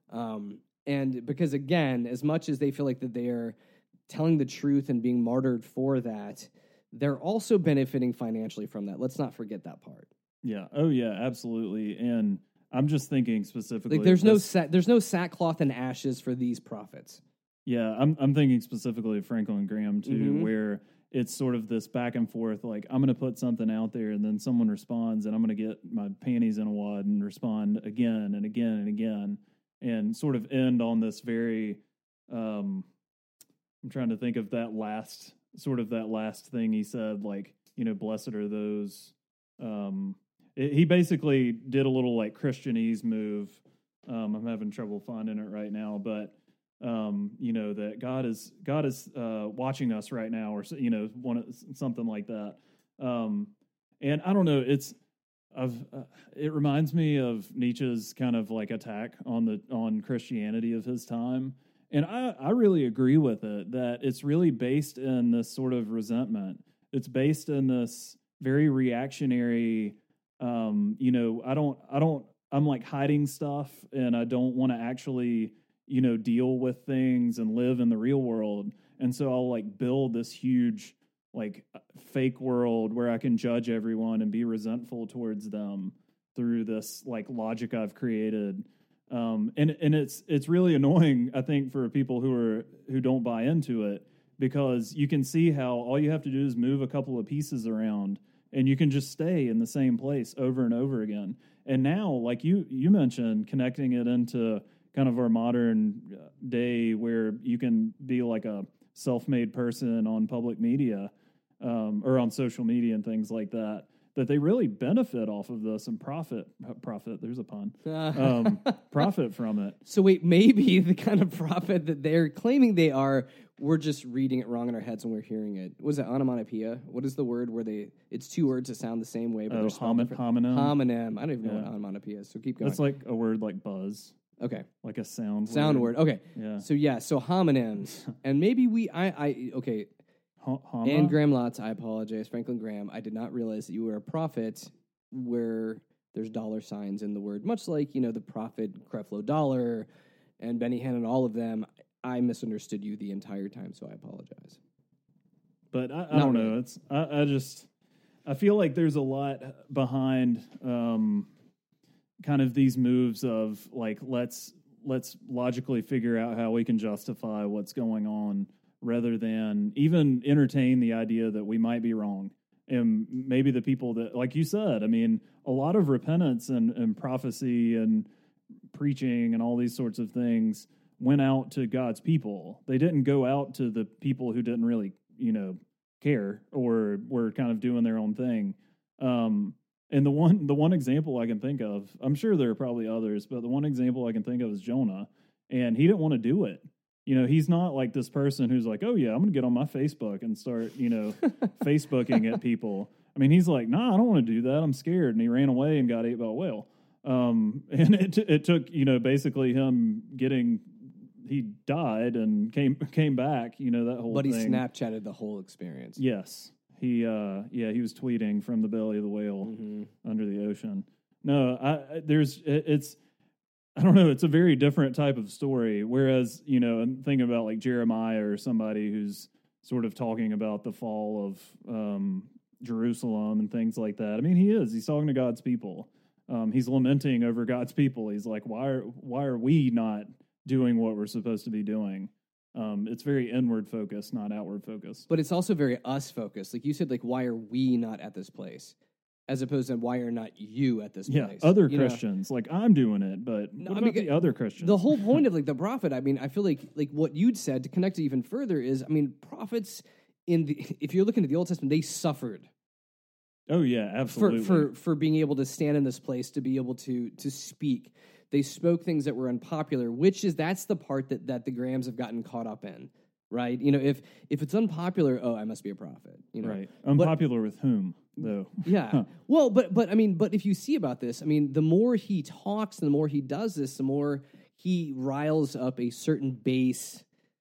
S3: Um, and because, again, as much as they feel like that they are telling the truth and being martyred for that, they're also benefiting financially from that. Let's not forget that part.
S4: Yeah. Oh, yeah, absolutely. And I'm just thinking specifically.
S3: Like, there's no
S4: this,
S3: sa- there's no sackcloth and ashes for these prophets.
S4: Yeah, I'm I'm thinking specifically of Franklin Graham too,
S3: Mm-hmm.
S4: where it's sort of this back and forth. Like, I'm going to put something out there, and then someone responds, and I'm going to get my panties in a wad and respond again and again and again, and sort of end on this very. Um, I'm trying to think of that last sort of that last thing he said, like, you know, blessed are those. Um, it, he basically did a little like Christianese move. Um, I'm having trouble finding it right now, but. Um, you know, that God is God is uh, watching us right now, or you know, one something like that. Um, and I don't know, it's I've uh, it reminds me of Nietzsche's kind of like attack on the on Christianity of his time, and I I really agree with it, that it's really based in this sort of resentment. It's based in this very reactionary. Um, you know, I don't I don't I'm like hiding stuff, and I don't want to actually. you know, deal with things and live in the real world. And so I'll like build this huge, like fake world where I can judge everyone and be resentful towards them through this like logic I've created. Um, and, and it's, it's really annoying, I think, for people who are, who don't buy into it, because you can see how all you have to do is move a couple of pieces around and you can just stay in the same place over and over again. And now, like you, you mentioned, connecting it into kind of our modern day where you can be like a self-made person on public media um, or on social media and things like that, that they really benefit off of this and profit, profit, there's a pun, um, profit from it.
S3: So wait, maybe the kind of prophet that they're claiming they are we're just reading it wrong in our heads when we're hearing it. Was it onomatopoeia? What is the word where they? It's two words that sound the same way, but
S4: Oh,
S3: they're spelled
S4: homin-
S3: different.
S4: homonym?
S3: Homonym. I don't even know
S4: Yeah.
S3: what onomatopoeia is. So keep going.
S4: That's like a word like buzz,
S3: okay.
S4: like a sound
S3: Sound word. Okay.
S4: Yeah.
S3: So yeah. So homonyms, and maybe we. I. I. Okay.
S4: Ho- homo?
S3: And Graham Lotz, I apologize, Franklin Graham. I did not realize that you were a prophet where there's dollar signs in the word, much like, you know, the prophet Creflo Dollar and Benny Hinn and all of them. I misunderstood you the entire time, so I apologize.
S4: But I, I
S3: Not
S4: don't know.
S3: really.
S4: It's I, I just I feel like there's a lot behind um, kind of these moves of like let's let's logically figure out how we can justify what's going on rather than even entertain the idea that we might be wrong. And maybe the people that, like you said, I mean, a lot of repentance and, and prophecy and preaching and all these sorts of things went out to God's people. They didn't go out to the people who didn't really, you know, care or were kind of doing their own thing. Um, and the one, the one example I can think of, I'm sure there are probably others, but the one example I can think of is Jonah, and he didn't want to do it. You know, he's not like this person who's like, oh, yeah, I'm going to get on my Facebook and start, you know, Facebooking at people. I mean, he's like, nah, I don't want to do that. I'm scared. And he ran away and got ate by a whale. Um, and it, t- it took, you know, basically him getting, he died and came came back, you know, that whole
S3: But he
S4: thing.
S3: Snapchatted the whole experience.
S4: Yes. He, uh, yeah, he was tweeting from the belly of the whale
S3: Mm-hmm.
S4: under the ocean. No, I, I there's, it, it's, I don't know. It's a very different type of story. Whereas, you know, I'm thinking about like Jeremiah or somebody who's sort of talking about the fall of um, Jerusalem and things like that. I mean, he is. He's talking to God's people. Um, he's lamenting over God's people. He's like, why are why are we not doing what we're supposed to be doing? Um, it's very inward focused, not outward focused.
S3: But it's also very us focused. Like you said, like, why are we not at this place? As opposed to why are not you at this
S4: Yeah,
S3: place?
S4: other
S3: You know?
S4: Christians, like I'm doing it, but
S3: No,
S4: what
S3: I
S4: about
S3: mean,
S4: the other Christians?
S3: The whole point of like the prophet, I mean, I feel like like what you'd said to connect it even further is, I mean, prophets in the if you're looking at the Old Testament, they suffered
S4: oh yeah,
S3: for
S4: absolutely.
S3: for for being able to stand in this place, to be able to to speak. They spoke things that were unpopular, which is that's the part that that the Grahams have gotten caught up in, right? You know, if if it's unpopular, oh, I must be a prophet, you know,
S4: right. Unpopular with whom, though?
S3: Yeah. Well, but but I mean, but if you see about this, I mean, the more he talks, the more he does this, the more he riles up a certain base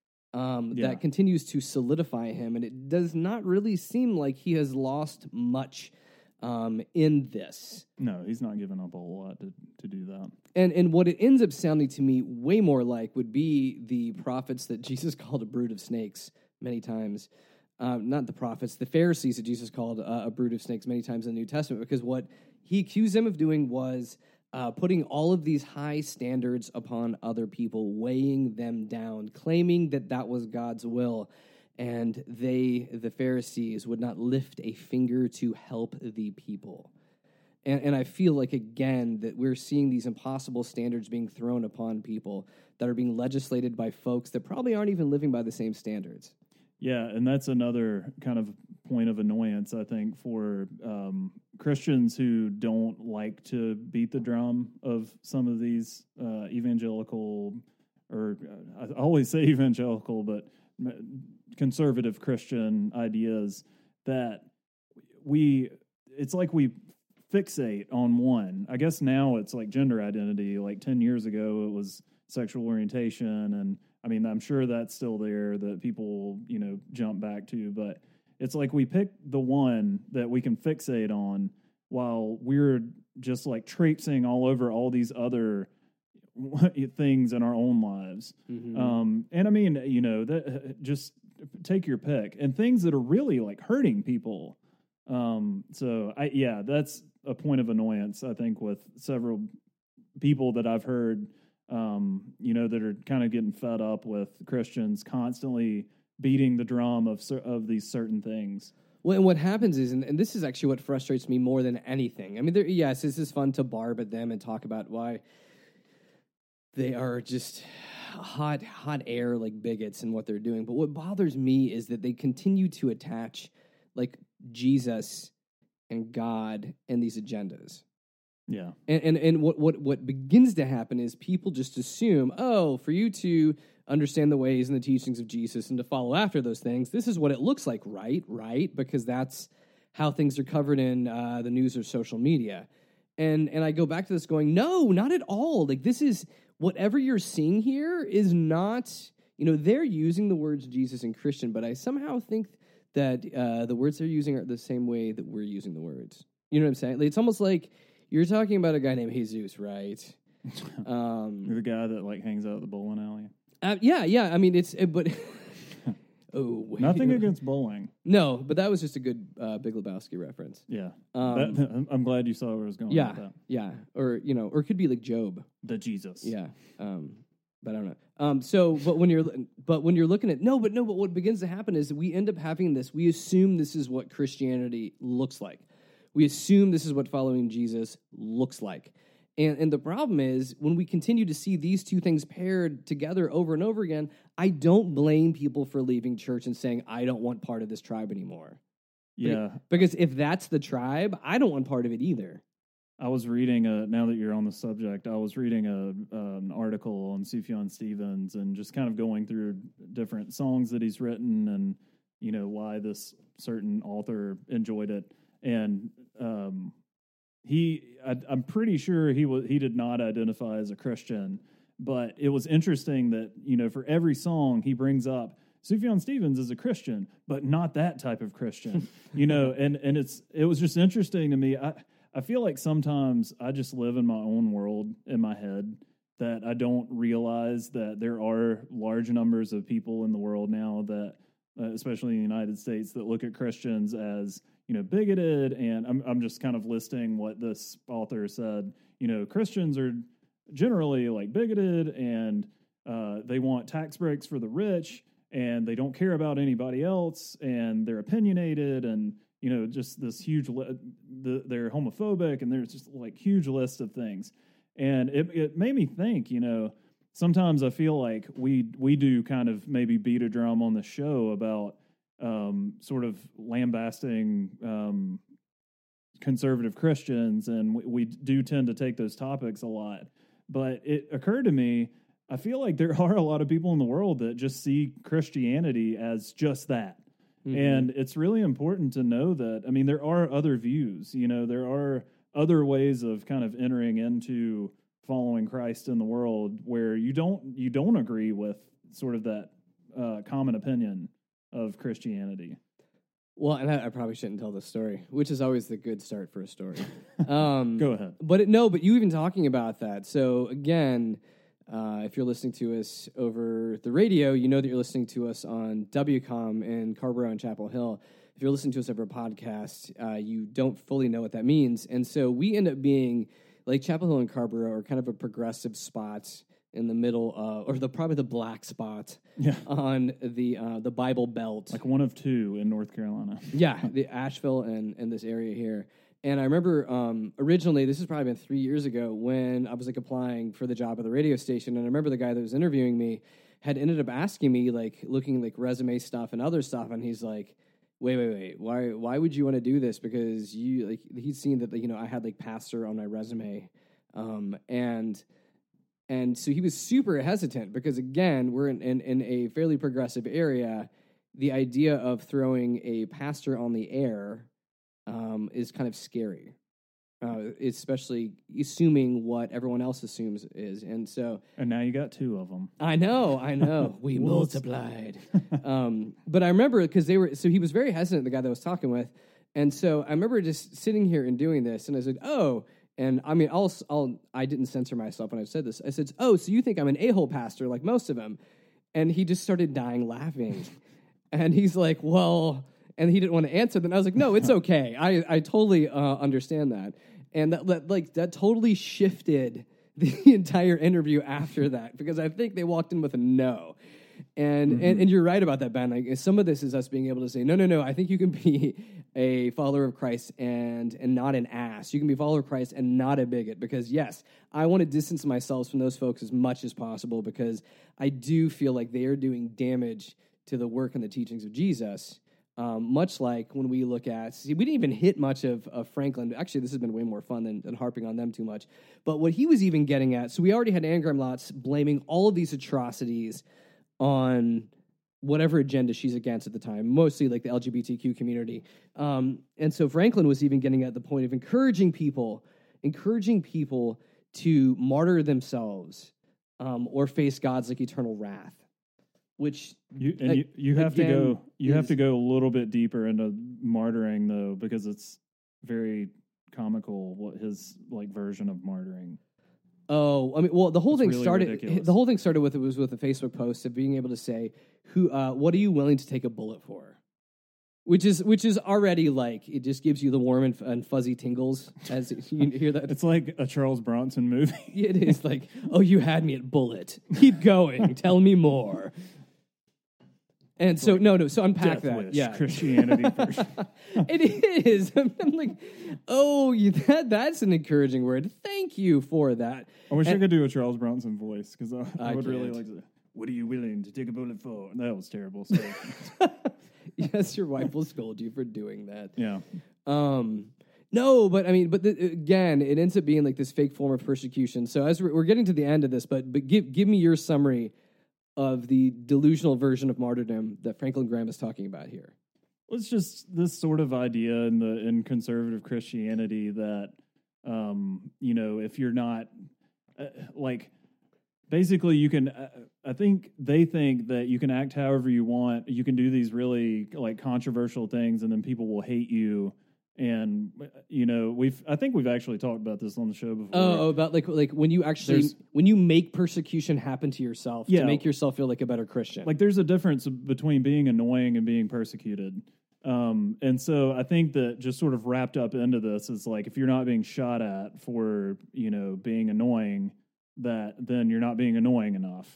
S3: um,
S4: Yeah.
S3: that continues to solidify him, and it does not really seem like he has lost much um, in this.
S4: No, he's not giving up a whole lot to, to do that.
S3: And and what it ends up sounding to me way more like would be the prophets that Jesus called a brood of snakes many times. Um, not the prophets, the Pharisees that Jesus called uh, a brood of snakes many times in the New Testament, because what he accused them of doing was uh, putting all of these high standards upon other people, weighing them down, claiming that that was God's will, and they, the Pharisees, would not lift a finger to help the people. And, and I feel like, again, that we're seeing these impossible standards being thrown upon people that are being legislated by folks that probably aren't even living by the same standards.
S4: Yeah, and that's another kind of point of annoyance, I think, for um, Christians who don't like to beat the drum of some of these uh, evangelical, or uh, I always say evangelical, but conservative Christian ideas that we, it's like we fixate on one. I guess now it's like gender identity. Like ten years ago, it was sexual orientation, and I mean, I'm sure that's still there that people, you know, jump back to, but it's like we pick the one that we can fixate on while we're just like traipsing all over all these other things in our own lives.
S3: Mm-hmm.
S4: Um, and I mean, you know, that just take your pick, and things that are really like hurting people. Um, so I, yeah, that's a point of annoyance, I think, with several people that I've heard, um, you know, that are kind of getting fed up with Christians constantly beating the drum of cer- of these certain things.
S3: Well, and what happens is, and, and this is actually what frustrates me more than anything. I mean, there, yes, this is fun to barb at them and talk about why they are just hot, hot air like bigots and what they're doing. But what bothers me is that they continue to attach like Jesus and God and these agendas.
S4: Yeah.
S3: And, and and what what what begins to happen is people just assume, oh, for you to understand the ways and the teachings of Jesus and to follow after those things. This is what it looks like, right? Right? Because that's how things are covered in uh, the news or social media. And and I go back to this going, no, not at all. Like, this is, whatever you're seeing here is not, you know, they're using the words Jesus and Christian, but I somehow think that uh, the words they're using are the same way that we're using the words. You know what I'm saying? Like, it's almost like you're talking about a guy named Jesus, right? Um,
S4: You're the guy that, like, hangs out at the bowling alley.
S3: Uh, yeah, yeah. I mean, it's, it, but... Oh, wait.
S4: Nothing against bowling.
S3: No, but that was just a good uh, Big Lebowski reference.
S4: Yeah,
S3: Um,
S4: that, I'm glad you saw where I was going.
S3: Yeah,
S4: with that.
S3: yeah, or you know, or it could be like Job.
S4: The Jesus.
S3: Yeah, um, but I don't know. Um, so, but when you're, but when you're looking at no, but no, but what begins to happen is we end up having this. We assume this is what Christianity looks like. We assume this is what following Jesus looks like. And and the problem is, when we continue to see these two things paired together over and over again, I don't blame people for leaving church and saying, I don't want part of this tribe anymore.
S4: Yeah.
S3: Because if that's the tribe, I don't want part of it either.
S4: I was reading, a, now that you're on the subject, I was reading a uh, an article on Sufjan Stevens and just kind of going through different songs that he's written and, you know, why this certain author enjoyed it. And, um, He, I, I'm pretty sure he was. He did not identify as a Christian, but it was interesting that, you know, for every song he brings up, Sufjan Stevens is a Christian, but not that type of Christian, you know. And and it's it was just interesting to me. I I feel like sometimes I just live in my own world in my head that I don't realize that there are large numbers of people in the world now that, uh, especially in the United States, that look at Christians as, you know, bigoted. And I'm I'm just kind of listing what this author said. You know, Christians are generally like bigoted, and uh, they want tax breaks for the rich, and they don't care about anybody else, and they're opinionated, and, you know, just this huge, li- the, they're homophobic, and there's just like huge list of things. And it, it made me think, you know, sometimes I feel like we we do kind of maybe beat a drum on the show about um, sort of lambasting um, conservative Christians, and we, we do tend to take those topics a lot. But it occurred to me, I feel like there are a lot of people in the world that just see Christianity as just that. Mm-hmm. And it's really important to know that, I mean, there are other views, you know, there are other ways of kind of entering into following Christ in the world where you don't you don't agree with sort of that uh, common opinion of Christianity.
S3: Well, and I, I probably shouldn't tell this story, which is always the good start for a story. Um,
S4: Go ahead.
S3: But it, no, but you even talking about that. So again, uh, if you're listening to us over the radio, you know that you're listening to us on W COM in Carborough and Chapel Hill. If you're listening to us over a podcast, uh, you don't fully know what that means. And so we end up being, like, Chapel Hill and Carborough are kind of a progressive spot in the middle, uh, or the probably the black spot
S4: yeah.
S3: on the uh, the Bible Belt.
S4: Like one of two in North Carolina.
S3: Yeah, the Asheville and, and this area here. And I remember um, originally, this has probably been three years ago, when I was like applying for the job at the radio station. And I remember the guy that was interviewing me had ended up asking me, like, looking like resume stuff and other stuff. And he's like, wait, wait, wait, why why would you want to do this? Because you, like, he'd seen that, you know, I had like pastor on my resume. Um, and and so he was super hesitant because, again, we're in, in, in a fairly progressive area. The idea of throwing a pastor on the air Um, is kind of scary, uh, especially assuming what everyone else assumes is. And so,
S4: and now you got two of them.
S3: I know, I know, we multiplied. um, but I remember because they were, so he was very hesitant, the guy that I was talking with. And so I remember just sitting here and doing this, and I said, oh, and I mean, I'll, I'll, I didn't censor myself when I said this. I said, oh, so you think I'm an a-hole pastor like most of them? And he just started dying laughing. And he's like, well, and he didn't want to answer. Then I was like, no, it's okay. I, I totally uh, understand that. And that, that like that totally shifted the entire interview after that, because I think they walked in with a no. And, mm-hmm. and and you're right about that, Ben. Like, some of this is us being able to say, no, no, no, I think you can be a follower of Christ and and not an ass. You can be a follower of Christ and not a bigot, because, yes, I want to distance myself from those folks as much as possible, because I do feel like they are doing damage to the work and the teachings of Jesus. Um, much like when we look at, see, we didn't even hit much of, of Franklin. Actually, this has been way more fun than, than harping on them too much. But what he was even getting at, so we already had Anne Graham Lotz blaming all of these atrocities on whatever agenda she's against at the time, mostly like the L G B T Q community. Um, and so Franklin was even getting at the point of encouraging people, encouraging people to martyr themselves um, or face God's like eternal wrath. Which
S4: you and uh, you, you have to go you is, have to go a little bit deeper into martyring though, because it's very comical what his like version of martyring.
S3: Oh, I mean, well, the whole
S4: it's
S3: thing
S4: really
S3: started.
S4: ridiculous.
S3: The whole thing started with it was with a Facebook post of being able to say, "Who, uh, what are you willing to take a bullet for?" Which is which is already like it just gives you the warm and, and fuzzy tingles as you hear that.
S4: It's like a Charles Bronson movie.
S3: It is like, oh, you had me at bullet. Keep going. Tell me more. And it's so like no, no. So unpack that.
S4: Wish,
S3: yeah,
S4: Christianity.
S3: It is. I'm, I'm like, oh, you, that that's an encouraging word. Thank you for that.
S4: I wish
S3: and,
S4: I could do a Charles Bronson voice because I, I, I would
S3: can't.
S4: really like to. What are you willing to take a bullet for? That was terrible. So.
S3: Yes, your wife will scold you for doing that.
S4: Yeah.
S3: Um. No, but I mean, but the, again, it ends up being like this fake form of persecution. So as we're, we're getting to the end of this, but but give give me your summary of the delusional version of martyrdom that Franklin Graham is talking about here.
S4: Well, it's just this sort of idea in the in conservative Christianity that, um, you know, if you're not uh, like, basically you can. Uh, I think they think that you can act however you want. You can do these really like controversial things, and then people will hate you. And you know, we've I think we've actually talked about this on the show before.
S3: Oh, about like like when you actually there's, when you make persecution happen to yourself yeah, to make yourself feel like a better Christian.
S4: Like there's a difference between being annoying and being persecuted. Um, and so I think that just sort of wrapped up into this is like if you're not being shot at for, you know, being annoying, that then you're not being annoying enough.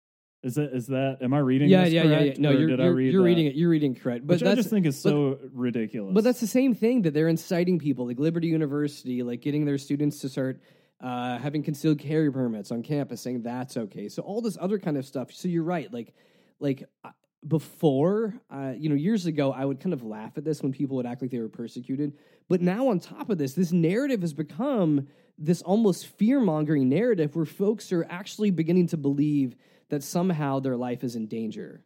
S4: Is that is that? Am I reading?
S3: Yeah,
S4: this
S3: yeah,
S4: correct,
S3: yeah, yeah. No,
S4: or
S3: you're
S4: did
S3: you're,
S4: I read
S3: you're
S4: that?
S3: reading it. You're reading correct, but
S4: Which
S3: that's,
S4: I just think is so
S3: but,
S4: ridiculous.
S3: But that's the same thing that they're inciting people, like Liberty University, like getting their students to start uh, having concealed carry permits on campus, saying that's okay. So all this other kind of stuff. So you're right, like like. Uh, Before, uh, you know, years ago, I would kind of laugh at this when people would act like they were persecuted. But now on top of this, this narrative has become this almost fear-mongering narrative where folks are actually beginning to believe that somehow their life is in danger.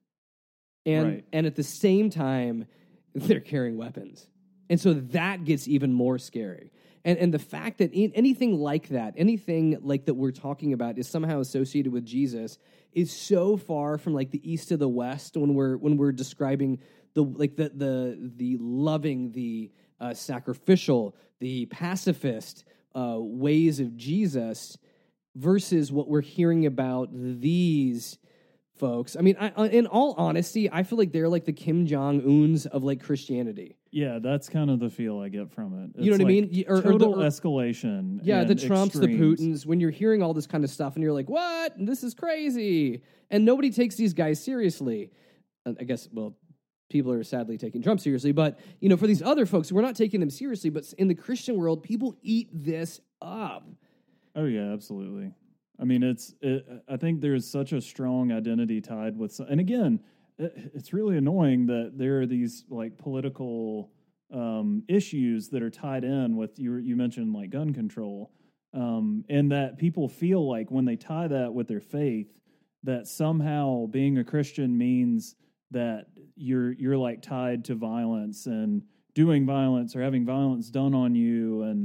S3: And
S4: right.
S3: and at the same time, they're carrying weapons. And so that gets even more scary. And and the fact that in, anything like that, anything like that we're talking about is somehow associated with Jesus is so far from like the east to the west when we're when we're describing the like the the the loving, the uh, sacrificial, the pacifist uh, ways of Jesus versus what we're hearing about these folks. I mean, I, in all honesty, I feel like they're like the Kim Jong-uns of like Christianity.
S4: Yeah, that's kind of the feel I get from it. It's
S3: you know what
S4: like
S3: I mean? Or,
S4: total
S3: or the, or,
S4: escalation.
S3: Yeah,
S4: and
S3: the Trumps,
S4: extremes.
S3: the Putins, when you're hearing all this kind of stuff and you're like, what? This is crazy. And nobody takes these guys seriously. And I guess, well, people are sadly taking Trump seriously. But, you know, for these other folks, we're not taking them seriously. But in the Christian world, people eat this up.
S4: Oh, yeah, absolutely. I mean, it's. It, I think there's such a strong identity tied with, and again, it, it's really annoying that there are these like political um, issues that are tied in with you. You mentioned like gun control, um, and that people feel like when they tie that with their faith, that somehow being a Christian means that you're you're like tied to violence and doing violence or having violence done on you, and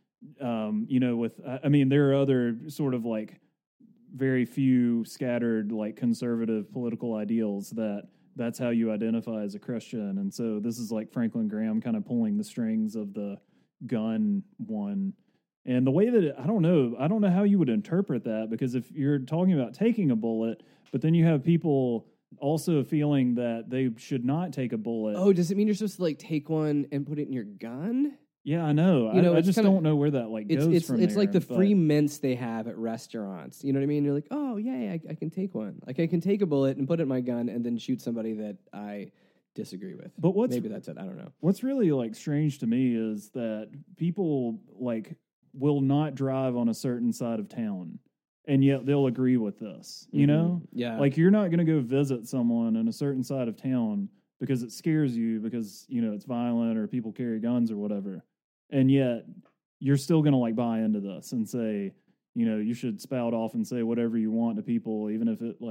S4: um, you know, with I mean, there are other sort of like very few scattered like conservative political ideals that that's how you identify as a Christian. And so this is like Franklin Graham kind of pulling the strings of the gun one. And the way that it, I don't know, I don't know how you would interpret that, because if you're talking about taking a bullet, but then you have people also feeling that they should not take a bullet.
S3: Oh, does it mean you're supposed to like take one and put it in your gun?
S4: Yeah, I know.
S3: You know
S4: I, I just
S3: kinda,
S4: don't know where that like
S3: it's,
S4: goes
S3: it's,
S4: from
S3: It's
S4: there,
S3: like the
S4: but
S3: free mints they have at restaurants. You know what I mean? You're like, oh, yeah, yeah I, I can take one. Like, I can take a bullet and put it in my gun and then shoot somebody that I disagree with.
S4: But what's,
S3: Maybe that's it. I don't know.
S4: What's really, like, strange to me is that people, like, will not drive on a certain side of town, and yet they'll agree with this, you mm-hmm. know?
S3: Yeah.
S4: Like, you're not going to go visit someone in a certain side of town because it scares you because, you know, it's violent or people carry guns or whatever. And yet you're still going to like buy into this and say, you know, you should spout off and say whatever you want to people, even if it like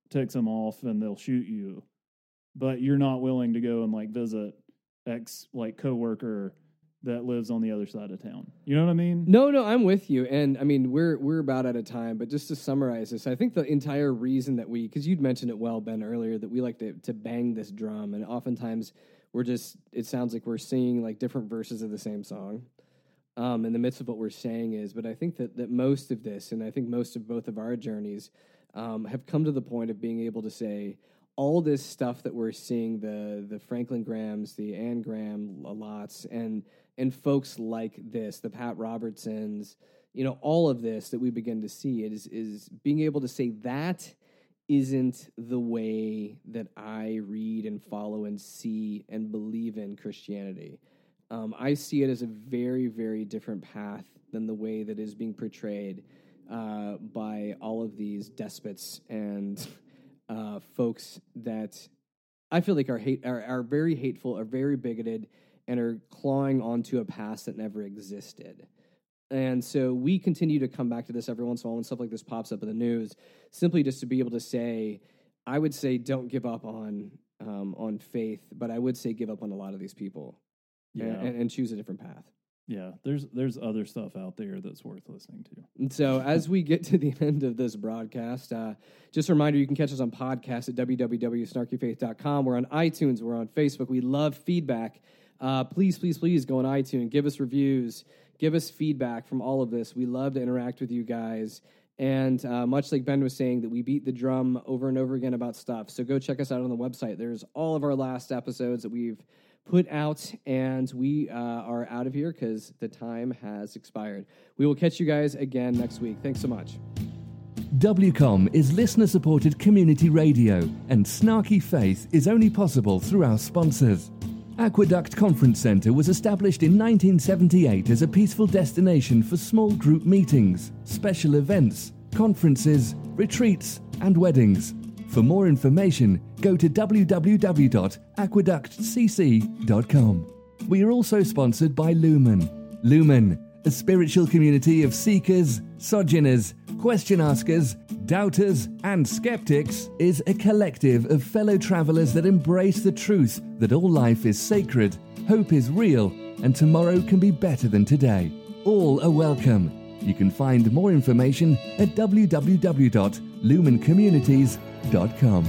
S4: ticks them off and they'll shoot you, but you're not willing to go and like visit ex like coworker that lives on the other side of town. You know what I mean?
S3: No, no, I'm with you. And I mean, we're we're about out of time, but just to summarize this, I think the entire reason that we, because you'd mentioned it well, Ben, earlier, that we like to, to bang this drum, and oftentimes we're just, it sounds like we're singing like different verses of the same song um, in the midst of what we're saying is, but I think that, that most of this, and I think most of both of our journeys um, have come to the point of being able to say, all this stuff that we're seeing, the the Franklin Grahams, the Ann Graham lots, and and folks like this, the Pat Robertsons, you know, all of this that we begin to see is is being able to say that isn't the way that I read and follow and see and believe in Christianity. Um, I see it as a very, very different path than the way that is being portrayed uh, by all of these despots and Uh, folks that I feel like are hate are, are very hateful, are very bigoted, and are clawing onto a past that never existed. And so we continue to come back to this every once in a while when stuff like this pops up in the news, simply just to be able to say, I would say don't give up on um, on faith, but I would say give up on a lot of these people
S4: yeah.
S3: and, and choose a different path.
S4: Yeah, there's there's other stuff out there that's worth listening to.
S3: And so as we get to the end of this broadcast, uh, just a reminder, you can catch us on podcast at w w w dot snarky faith dot com. We're on iTunes. We're on Facebook. We love feedback. Uh, please, please, please go on iTunes. Give us reviews. Give us feedback from all of this. We love to interact with you guys. And uh, much like Ben was saying, that we beat the drum over and over again about stuff. So go check us out on the website. There's all of our last episodes that we've put out, and we uh, are out of here because the time has expired. We will catch you guys again next week. Thanks so much.
S2: W COM is listener-supported community radio, and Snarky Faith is only possible through our sponsors. Aqueduct Conference Centre was established in nineteen seventy-eight as a peaceful destination for small group meetings, special events, conferences, retreats, and weddings. For more information, go to w w w dot aqueduct c c dot com. We are also sponsored by Lumen. Lumen, a spiritual community of seekers, sojourners, question askers, doubters, and skeptics, is a collective of fellow travelers that embrace the truth that all life is sacred, hope is real, and tomorrow can be better than today. All are welcome. You can find more information at w w w dot lumen communities dot com.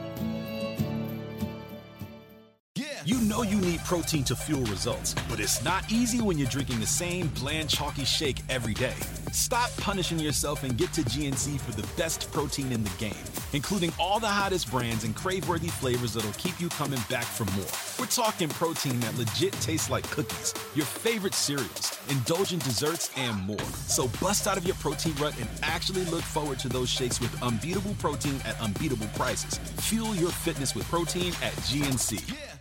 S1: You know you need protein to fuel results, but it's not easy when you're drinking the same bland, chalky shake every day. Stop punishing yourself and get to G N C for the best protein in the game, including all the hottest brands and crave-worthy flavors that'll keep you coming back for more. We're talking protein that legit tastes like cookies, your favorite cereals, indulgent desserts, and more. So bust out of your protein rut and actually look forward to those shakes with unbeatable protein at unbeatable prices. Fuel your fitness with protein at G N C. Yeah.